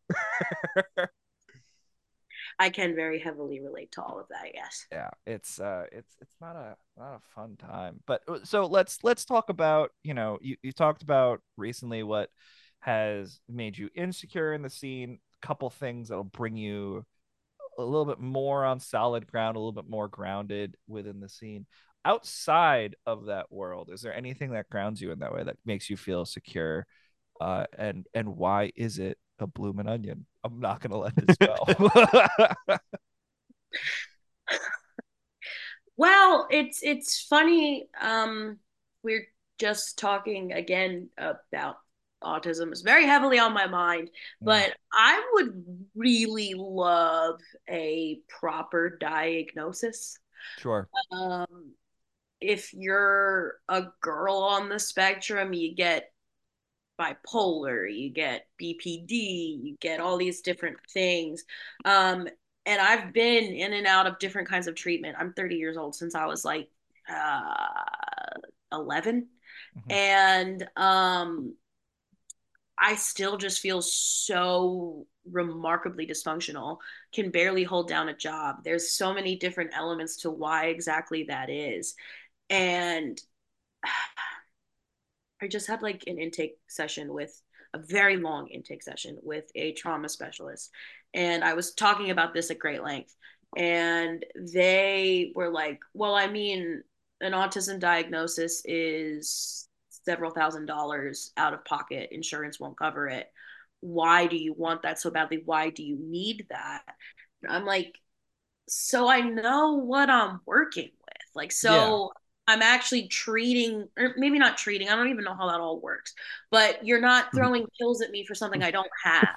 I can very heavily relate to all of that. Yes. Yeah, it's uh it's it's not a not a fun time. But uh, so let's let's talk about, you know, you, you talked about recently what has made you insecure in the scene, a couple things that'll bring you a little bit more on solid ground, a little bit more grounded within the scene. Outside of that world, is there anything that grounds you in that way that makes you feel secure? Uh, and and why is it a bloomin' onion? I'm not gonna let this go. Well, it's it's funny. Um, we're just talking again about autism. It's very heavily on my mind, Mm, but I would really love a proper diagnosis. sure. Um, if you're a girl on the spectrum, you get bipolar, you get B P D, you get all these different things. Um, and I've been in and out of different kinds of treatment. I'm thirty years old since I was like uh, eleven. Mhm. And um, I still just feel so remarkably dysfunctional, can barely hold down a job. There's so many different elements to why exactly that is. And I just had like an intake session with a very long intake session with a trauma specialist. And I was talking about this at great length. And they were like, well, I mean, an autism diagnosis is several thousand dollars out of pocket. Insurance won't cover it. Why do you want that so badly? Why do you need that? I'm like, so I know what I'm working with. Like, Yeah. so I'm actually treating, or maybe not treating, I don't even know how that all works, but you're not throwing pills at me for something I don't have.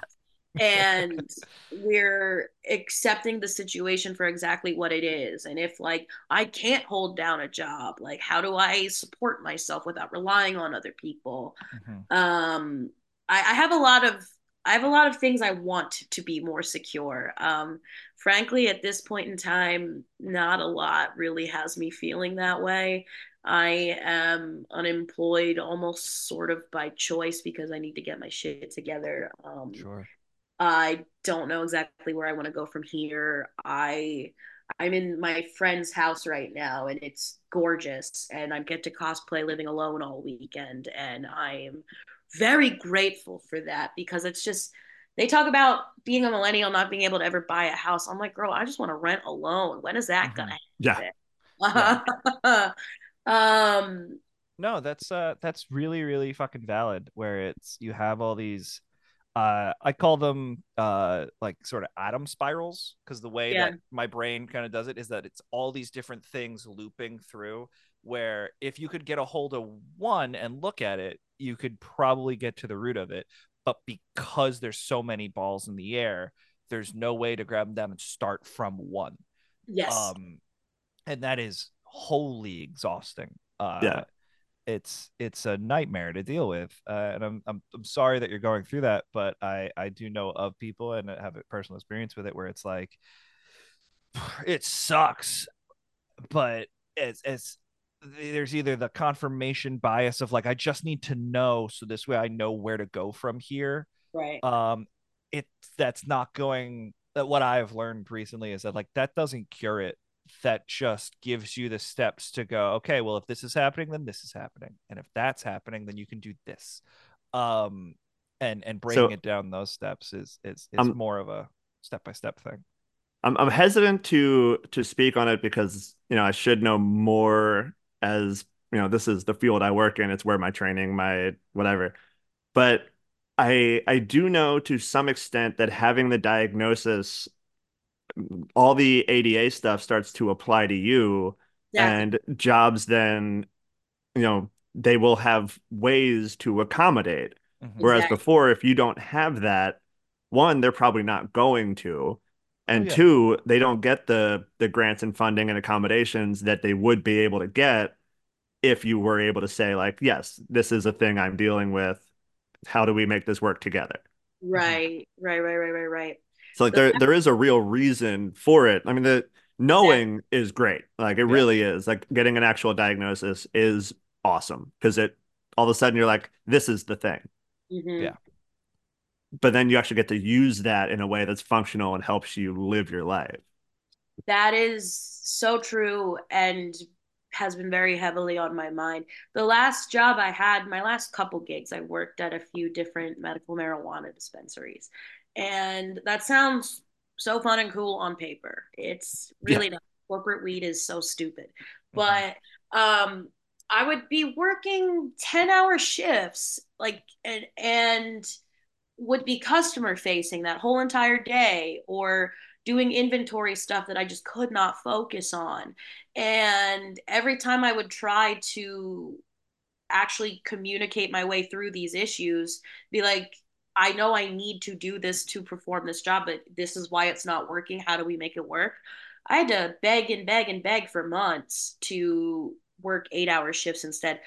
And we're accepting the situation for exactly what it is. And if, like, I can't hold down a job, like, how do I support myself without relying on other people? Mhm. Um, I, I have a lot of I have a lot of things I want to be more secure. Um, frankly, at this point in time, not a lot really has me feeling that way. I am unemployed almost sort of by choice because I need to get my shit together. Um, Sure. I don't know exactly where I want to go from here. I I'm in my friend's house right now and it's gorgeous and I get to cosplay living alone all weekend and I am very grateful for that because it's just they talk about being a millennial not being able to ever buy a house. I'm like, girl, I just want to rent alone. When is that Mhm. Yeah. Yeah. gonna happen? um No, that's uh that's really, really fucking valid, where it's you have all these uh I call them uh like sort of atom spirals, because the way yeah, that my brain kind of does it is that it's all these different things looping through, where if you could get a hold of one and look at it, you could probably get to the root of it. But because there's so many balls in the air, there's no way to grab them and start from one. yes. Um and that is wholly exhausting. Uh Yeah. it's it's a nightmare to deal with, uh, and I'm, I'm I'm sorry that you're going through that, but I I do know of people and have a personal experience with it where it's like it sucks, but it's it's there's either the confirmation bias of like I just need to know so this way I know where to go from here. Right. Um, it that's not going. That what I've learned recently is that like that doesn't cure it. That just gives you the steps to go, okay, well, if this is happening, then this is happening, and if that's happening, then you can do this. Um, and and breaking So it down those steps is is is I'm more of a step by step thing. I'm I'm hesitant to to speak on it because, you know, I should know more as, you know, this is the field I work in. It's where my training, my whatever. But I I do know to some extent that having the diagnosis, all the A D A stuff starts to apply to you, Exactly. and jobs then, you know, they will have ways to accommodate. Mm-hmm. Whereas Exactly. before, if you don't have that, one, they're probably not going to. And yeah. two, they don't get the the grants and funding and accommodations that they would be able to get if you were able to say like, yes, this is a thing I'm dealing with. How do we make this work together? Right, right, right, right, right, right. So like But there there is a real reason for it. I mean, the knowing is great. Like it Yeah. really is. Like getting an actual diagnosis is awesome because it all of a sudden you're like, this is the thing. Mhm. Yeah. But then you actually get to use that in a way that's functional and helps you live your life. That is so true and has been very heavily on my mind. The last job I had, my last couple gigs, I worked at a few different medical marijuana dispensaries. And that sounds so fun and cool on paper. It's really Yeah. not. Corporate weed is so stupid. Mhm. But um I would be working ten hour shifts like and and would be customer facing that whole entire day or doing inventory stuff that I just could not focus on. And every time I would try to actually communicate my way through these issues, be like, I know I need to do this to perform this job, but this is why it's not working. How do we make it work? I had to beg and beg and beg for months to work eight hour shifts instead.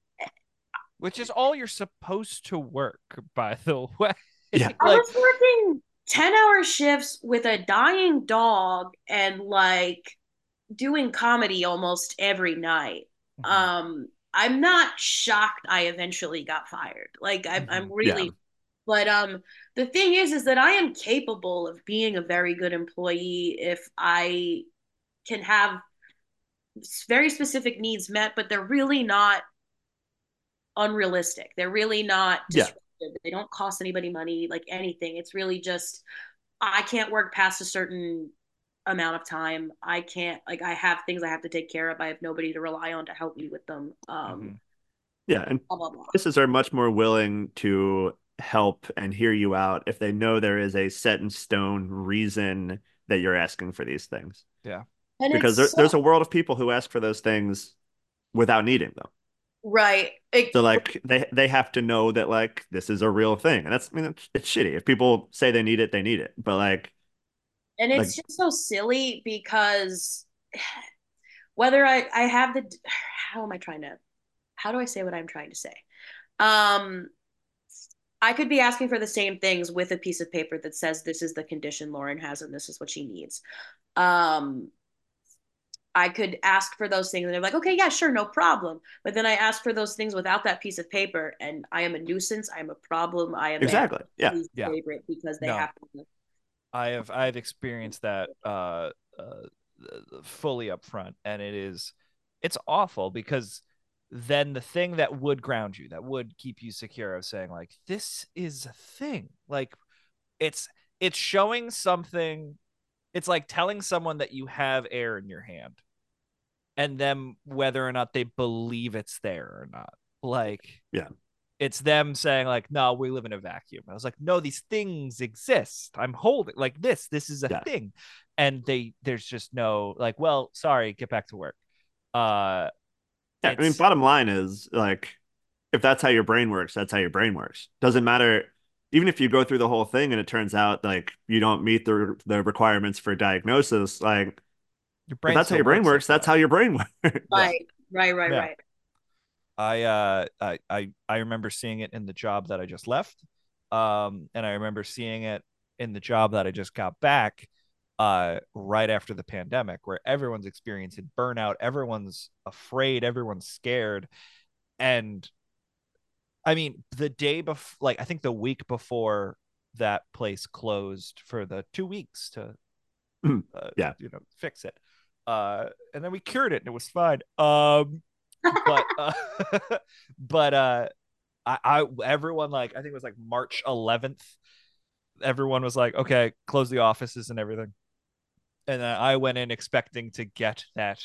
Which is all you're supposed to work, by the way. Yeah. I Like, was working ten hour shifts with a dying dog and like doing comedy almost every night. Mhm. Um, I'm not shocked I eventually got fired. Like I'm, Mhm. I'm Yeah. really, but um, the thing is, is that I am capable of being a very good employee if I can have very specific needs met, but they're really not unrealistic. They're really not Yeah. disruptive. They don't cost anybody money, like anything. It's really just I can't work past a certain amount of time. I can't like I have things I have to take care of. I have nobody to rely on to help me with them. Um, Mhm. Yeah. And blah blah blah. places are much more willing to help and hear you out if they know there is a set in stone reason that you're asking for these things. Yeah. And Because it's there, there's so a world of people who ask for those things without needing them. right. It, So like they they have to know that like this is a real thing. And that's I mean it's, it's shitty. If people say they need it, they need it. But like and like it's just so silly because whether I I have the how am I trying to how do I say what I'm trying to say? Um, I could be asking for the same things with a piece of paper that says this is the condition Lauren has and this is what she needs. Um, I could ask for those things and they're like, okay, yeah, sure, no problem. But then I ask for those things without that piece of paper and I am a nuisance. I am a problem. I am exactly. Yeah. everybody's Yeah. favorite because they No. have to. I have I've experienced that uh, uh fully up front, and it is it's awful because then the thing that would ground you, that would keep you secure of saying like this is a thing, like it's it's showing something. It's like telling someone that you have air in your hand and them whether or not they believe it's there or not. Like Yeah. it's them saying like, no, we live in a vacuum. I was like, no, these things exist. I'm holding like this. This is a Yeah. thing. And they there's just no like, well, sorry, get back to work. Uh Yeah. I mean, it's bottom line is like if that's how your brain works, that's how your brain works. Doesn't matter. Even if you go through the whole thing and it turns out like you don't meet the the requirements for diagnosis, like your if brain that's how still your brain works works, like that's that. how your brain works. Yeah. Right, right, right, Yeah. right. I uh I, I I remember seeing it in the job that I just left. Um and I remember seeing it in the job that I just got back uh right after the pandemic where everyone's experiencing burnout, everyone's afraid, everyone's scared. And I mean, the day before, like I think the week before that place closed for the two weeks to uh, Yeah. you know, fix it. Uh and then we cured it and it was fine. Um but uh, but uh I, I everyone like I think it was like March eleventh, everyone was like, okay, close the offices and everything. And then I went in expecting to get that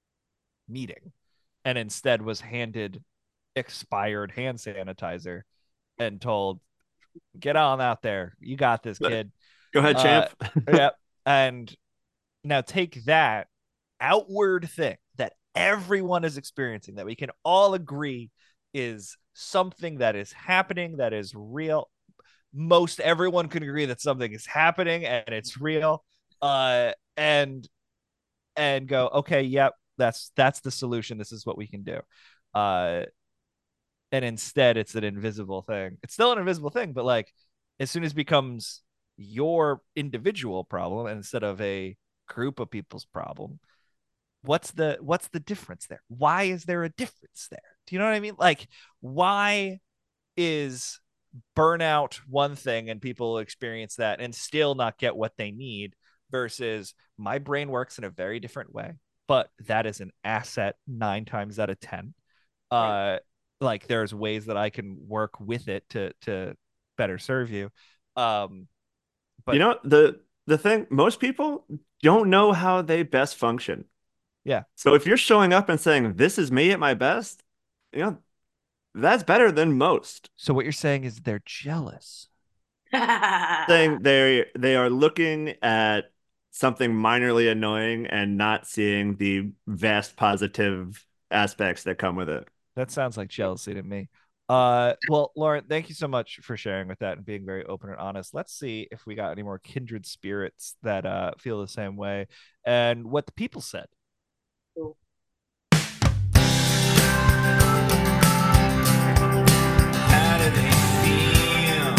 meeting and instead was handed expired hand sanitizer and told, get on out there, you got this, kid. Go ahead, uh champ. yeah. And now take that outward thing that everyone is experiencing, that we can all agree is something that is happening, that is real. Most everyone can agree that something is happening and it's real. uh, and and go, okay, yep, that's that's the solution. This is what we can do. Uh, and instead, it's an invisible thing. It's still an invisible thing, but like as soon as it becomes your individual problem instead of a group of people's problem, what's the what's the difference there? Why is there a difference there? Do you know what I mean? Like, why is burnout one thing and people experience that and still not get what they need versus my brain works in a very different way, but that is an asset nine times out of ten. Uh, like there's ways that I can work with it to to better serve you. Um, but you know, the the thing, most people don't know how they best function. Yeah. So if you're showing up and saying, this is me at my best, you know, that's better than most. So what you're saying is they're jealous. Saying they they are looking at something minorly annoying and not seeing the vast positive aspects that come with it. That sounds like jealousy to me. Uh, well, Lauren, thank you so much for sharing with that and being very open and honest. Let's see if we got any more kindred spirits that uh, feel the same way and what the people said. Cool. How do they feel?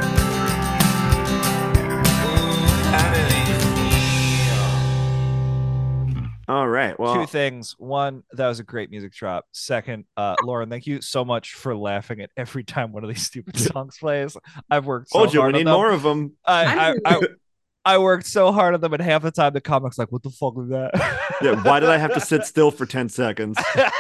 Ooh, how do they feel? All right. Well, Two things. One, that was a great music drop. Second, uh, Lauren, thank you so much for laughing at every time one of these stupid songs plays. I've worked so told you we hard on need them. more of them. I, I, I, I worked so hard on them, and half the time the comic's like, "What the fuck was that?" Yeah. Why did I have to sit still for ten seconds?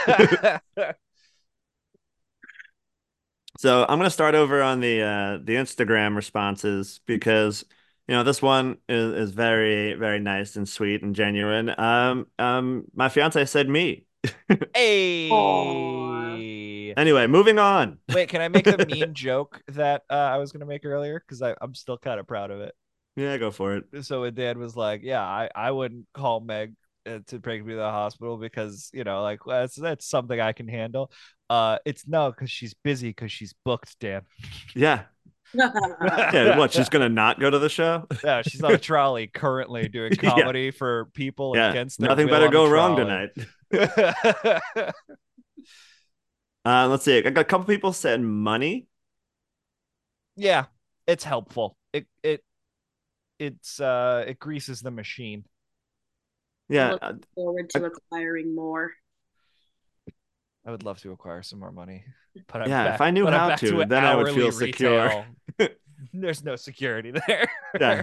So I'm gonna start over on the uh, the Instagram responses because you know this one is, is very very nice and sweet and genuine. Um um my fiance said me. Hey. Aw. Anyway, moving on. Wait, can I make the mean joke that uh, I was gonna make earlier? Because I'm still kind of proud of it. Yeah, go for it. So when Dan was like, "Yeah, I, I wouldn't call Meg uh, to bring me to the hospital because you know, like that's that's something I can handle." Uh, it's no, because she's busy because she's booked, Dan. Yeah. Yeah, what? She's gonna not go to the show? Yeah, she's on a trolley currently doing Yeah. comedy for people Yeah. against their Nothing will better on a go wrong trolley. tonight. Uh, let's see. I got a couple people said money. Yeah, it's helpful. It it it's uh it greases the machine. Yeah. Look uh, forward to acquiring more. I would love to acquire some more money, but I'm Yeah, back, if I knew but I'm how back to, to then I would hourly feel secure. retail. There's no security there. Yeah.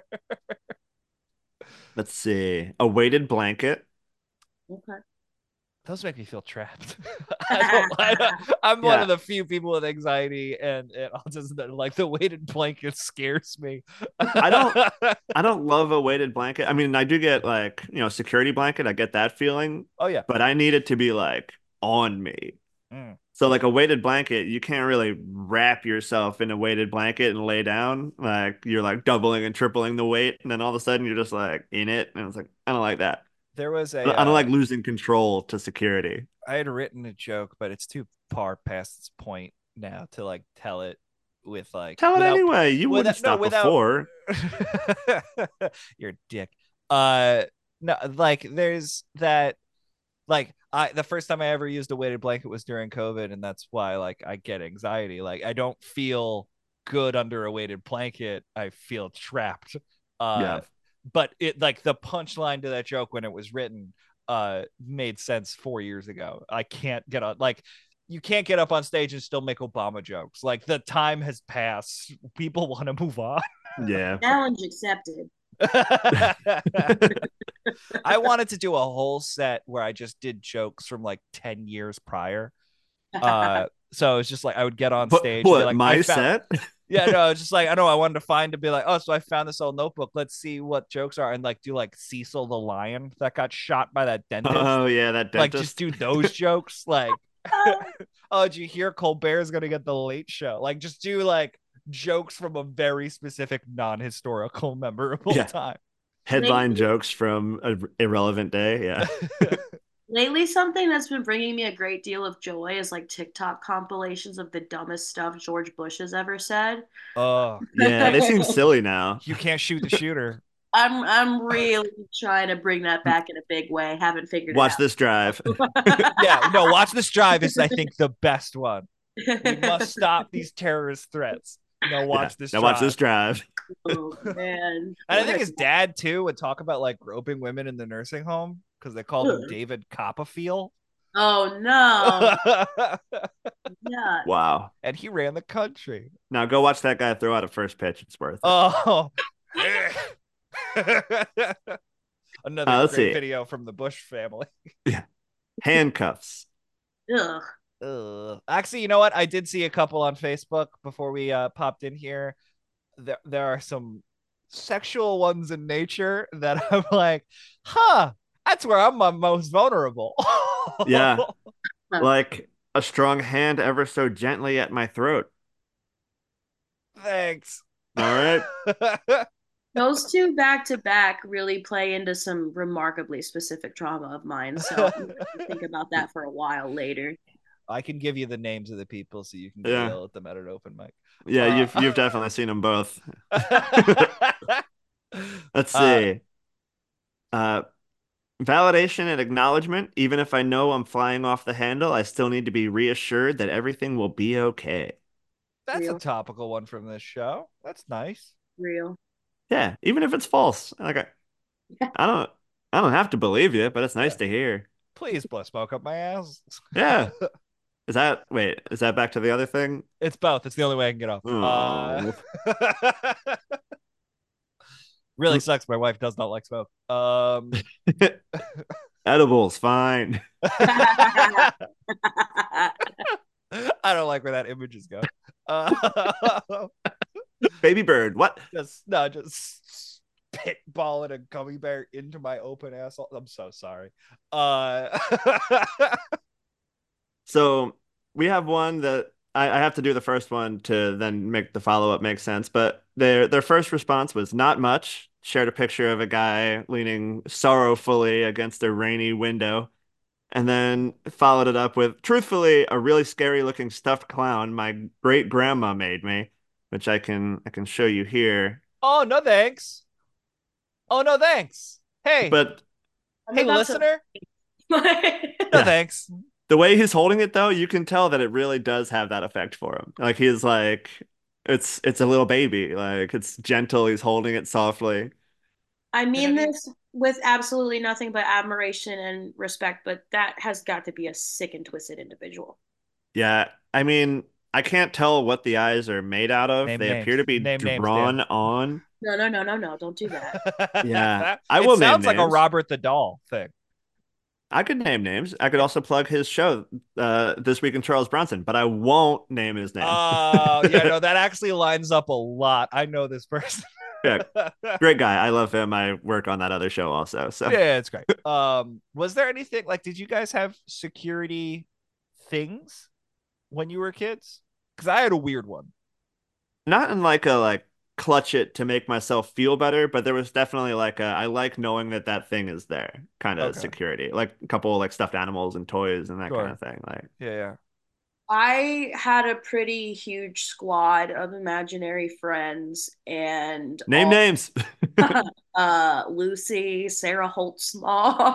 Let's see. A weighted blanket. Okay. Those make me feel trapped. I don't, I don't, I'm one Yeah. of the few people with anxiety and, and autism that like the weighted blanket scares me. I don't I don't love a weighted blanket. I mean, I do get like, you know, security blanket. I get that feeling, Oh yeah. but I need it to be like on me. Mm. So like a weighted blanket, you can't really wrap yourself in a weighted blanket and lay down. Like you're like doubling and tripling the weight, and then all of a sudden you're just like in it, and it's like I don't like that. There was a. I don't, I don't uh, like losing control to security. I had written a joke, but it's too far past its point now to like tell it with like. Tell it without- anyway. You without- wouldn't no, stop without- before. You're a dick. Uh, no, like there's that. Like I, the first time I ever used a weighted blanket was during COVID, and that's why like I get anxiety. Like I don't feel good under a weighted blanket. I feel trapped. Uh, Yeah. But it like the punchline to that joke when it was written uh made sense four years ago. I can't get on like you can't get up on stage and still make Obama jokes. Like the time has passed. People want to move on. Yeah. Challenge accepted. I wanted to do a whole set where I just did jokes from like ten years prior. Uh so it's just like I would get on What, stage what and be like, my I found, set? yeah, no, it's just like I know I wanted to find to be like, oh, so I found this old notebook. Let's see what jokes are, and like do like Cecil the lion that got shot by that dentist. Oh yeah, that dentist. Like just do those jokes. Like, oh, did you hear Colbert's gonna get the Late Show? Like, just do like jokes from a very specific, non-historical, memorable Yeah. time. Headline Maybe. jokes from an irrelevant day. Yeah. Lately, something that's been bringing me a great deal of joy is like TikTok compilations of the dumbest stuff George Bush has ever said. Oh, Yeah, they seem silly now. you can't shoot the shooter. I'm I'm really trying to bring that back in a big way. Haven't figured Watch it this drive. out. Yeah, no, watch this drive is I think the best one. We must stop these terrorist threats. No, watch Yeah. this Now drive. watch this drive. Oh man. And I think his dad too would talk about like groping women in the nursing home because they called him David Copperfield. Oh no. Yeah. Wow. And he ran the country. Now go watch that guy throw out a first pitch. It's worth it. Oh. Another Uh, let's great see. video from the Bush family. Yeah. Handcuffs. Ugh. Ugh. Actually, you know what? I did see a couple on Facebook before we uh, popped in here. There, there are some sexual ones in nature that I'm like, huh, that's where I'm my most vulnerable. Yeah. Like a strong hand ever so gently at my throat. Thanks. All right. Those two back to back really play into some remarkably specific trauma of mine. So I'm gonna think about that for a while later. I can give you the names of the people so you can Yeah. yell at them at an open mic. Yeah, Uh, you've you've definitely seen them both. Let's Uh, see. Uh, validation and acknowledgement. Even if I know I'm flying off the handle, I still need to be reassured that everything will be okay. That's Real. a topical one from this show. That's nice. Real. Yeah, even if it's false. Like I, I don't I don't have to believe you, but it's nice Yeah. to hear. Please blow smoke up my ass. Yeah. Is that wait, is that back to the other thing? It's both. It's the only way I can get off. Uh, really sucks. My wife does not like smoke. Um, Edibles, fine. I don't like where that image is going. Uh, Baby bird, what? just no, just spitballing a gummy bear into my open asshole. I'm so sorry. Uh, So we have one that I, I have to do the first one to then make the follow-up make sense. But their their first response was not much. Shared a picture of a guy leaning sorrowfully against a rainy window, and then followed it up with, truthfully, a really scary looking stuffed clown my great grandma made me, which I can I can show you here. oh no, thanks. Oh no, thanks. Hey, But I'm hey, about to- listener. No Yeah. thanks. the way he's holding it, though, you can tell that it really does have that effect for him. Like he's like, it's it's a little baby. Like it's gentle. He's holding it softly. I mean Have you- this with absolutely nothing but admiration and respect, but that has got to be a sick and twisted individual. Yeah, I mean, I can't tell what the eyes are made out of. Name They names. appear to be Name names, drawn Dan. on. No, no, no, no, no. Don't do that. Yeah, I it will name sounds like a names. Robert the Doll thing. I could name names. I could also plug his show, uh, This Week in Charles Bronson, but I won't name his name. Oh, yeah, no, that actually lines up a lot. I know this person. Yeah. Great guy. I love him. I work on that other show also. So Yeah, it's great. Um, was there anything like? Did you guys have security things when you were kids? Because I had a weird one. not in like a like clutch it to make myself feel better, but there was definitely like a I like knowing that that thing is there kind of Okay. security, like a couple like stuffed animals and toys and that Sure. kind of thing. Like Yeah, yeah. I had a pretty huge squad of imaginary friends and name all- names. uh Lucy, Sarah Holtzmaw.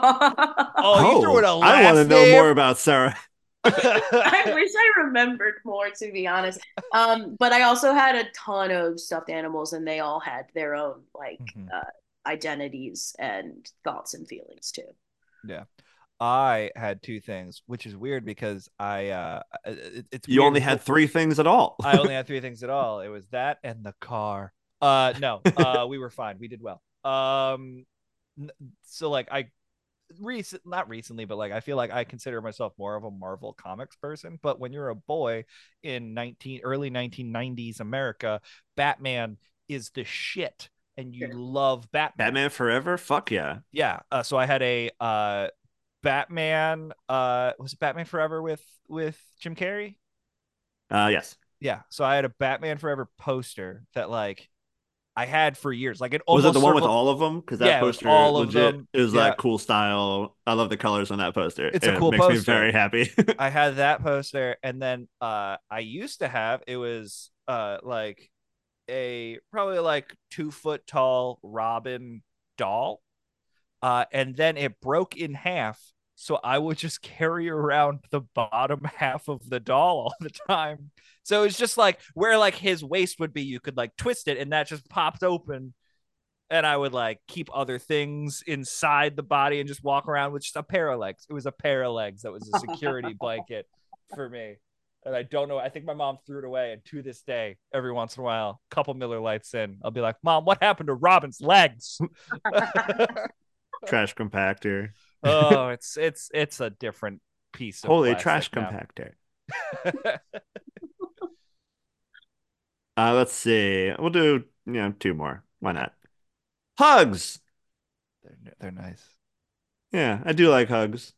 Oh, you threw in a I want to last know name? more about Sarah. I wish I remembered more, to be honest. Um, but I also had a ton of stuffed animals, and they all had their own like Mhm. uh, identities and thoughts and feelings too. I had two things, which is weird because I uh, it, it's You weird only because had three things at all. I only had three things at all. It was that and the car. Uh, no, uh, we were fine. We did well. Um, n- so like I recent, not recently, but like I feel like I consider myself more of a Marvel Comics person. But when you're a boy in nineteen early nineteen nineties America, Batman is the shit, and you love Batman. Batman Forever? Fuck yeah. Yeah. Uh, so I had a uh, Batman. Uh, was it Batman Forever with with Jim Carrey? Uh yes. Yeah. So I had a Batman Forever poster that like I had for years. Like it Was almost it the one with circled- all of them? Because that Yeah, it was poster all of legit them. is Yeah. like cool style. I love the colors on that poster. It's a It cool makes me poster. very happy. I had that poster, and then uh I used to have it was uh like a probably like two foot tall Robin doll, uh, and then it broke in half. So I would just carry around the bottom half of the doll all the time. So it's just like where like his waist would be, you could like twist it and that just popped open. And I would like keep other things inside the body and just walk around with just a pair of legs. It was a pair of legs that was a security blanket for me. And I don't know. I think my mom threw it away. And to this day, every once in a while, a couple Miller Lights in, I'll be like, Mom, what happened to Robin's legs? Trash compactor. Oh, it's it's it's a different piece of Holy trash now. compactor. uh, let's see. We'll do you know two more. Why not? Hugs. They're, they're nice. Yeah, I do like hugs.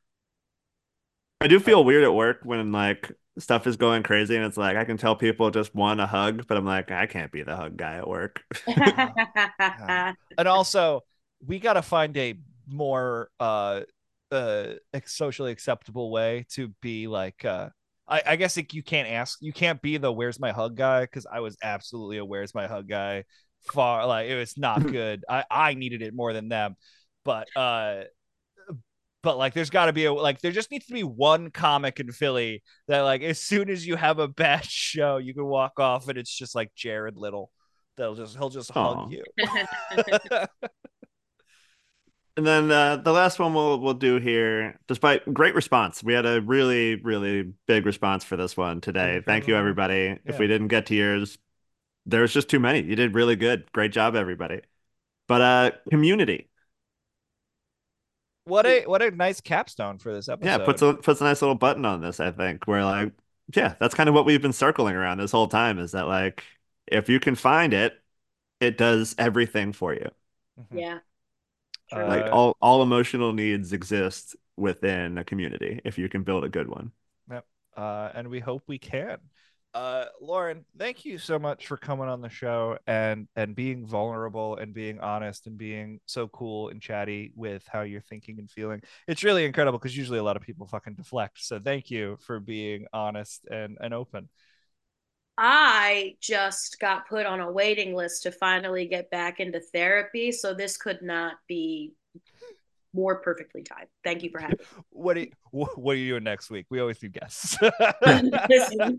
I do feel weird at work when like stuff is going crazy and it's like I can tell people just want a hug, but I'm like, I can't be the hug guy at work. Yeah. And also, we got to find a more uh uh socially acceptable way to be like uh I, I guess like you can't ask you can't be the where's my hug guy, because I was absolutely a where's my hug guy far like it was not good. I I needed it more than them, but uh but like there's got to be a like there just needs to be one comic in Philly that like as soon as you have a bad show you can walk off and it's just like Jared Little. They'll just he'll just Aww. hug you. And then uh, the last one we'll we'll do here, despite great response, we had a really really big response for this one today. Thank you everybody. Yeah. If we didn't get to yours, there's just too many. You did really good. Great job everybody. But uh, Community. What a what a nice capstone for this episode. Yeah, puts a puts a nice little button on this. I think where like yeah, that's kind of what we've been circling around this whole time. Is that like if you can find it, it does everything for you. Yeah. Uh, Like all, all emotional needs exist within a community if you can build a good one. Yep. Uh, and we hope we can. Uh, Lauren, thank you so much for coming on the show and and being vulnerable and being honest and being so cool and chatty with how you're thinking and feeling. It's really incredible because usually a lot of people fucking deflect. So thank you for being honest and, and open. I just got put on a waiting list to finally get back into therapy, so this could not be more perfectly timed. Thank you for having me. What are you, what are you doing next week? We always do guests. Listen,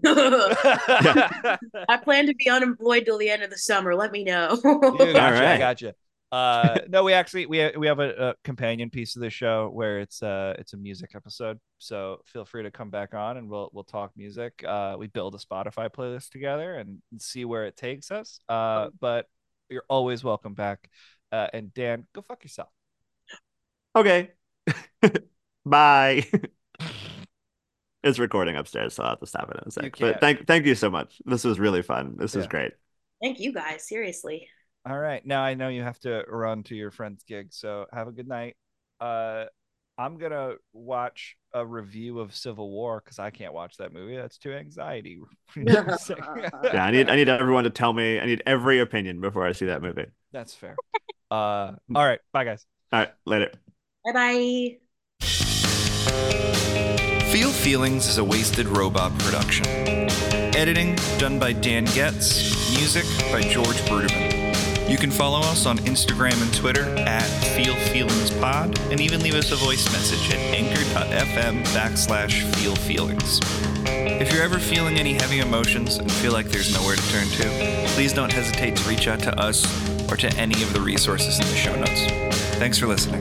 I plan to be unemployed till the end of the summer. Let me know. You gotcha, All right. I gotcha. Uh, no, we actually we we have a, a companion piece of the show where it's uh it's a music episode. So feel free to come back on and we'll we'll talk music. Uh, we build a Spotify playlist together and see where it takes us. Uh, but you're always welcome back. Uh, and Dan, go fuck yourself. Okay. Bye. It's recording upstairs, so I'll have to stop it in a sec. But thank thank you so much. This was really fun. This Yeah. was great. Thank you guys. Seriously. All right. Now I know you have to run to your friend's gig, so have a good night. Uh, I'm gonna watch a review of Civil War because I can't watch that movie. That's too anxiety. Yeah, I need I need everyone to tell me. I need every opinion before I see that movie. That's fair. Uh, all right. Bye, guys. All right, later. Bye bye. Feel Feelings is a Wasted Robot production. Editing done by Dan Getz. Music by George Bruderman. You can follow us on Instagram and Twitter at FeelFeelingsPod, and even leave us a voice message at anchor.fm backslash feelfeelings. If you're ever feeling any heavy emotions and feel like there's nowhere to turn to, please don't hesitate to reach out to us or to any of the resources in the show notes. Thanks for listening.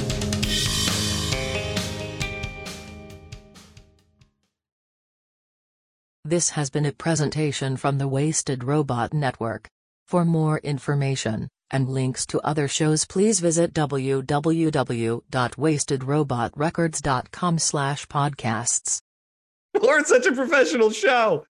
This has been a presentation from the Wasted Robot Network. For more information and links to other shows, please visit w w w dot wasted robot records dot com slash podcasts. Lauren's such a professional show.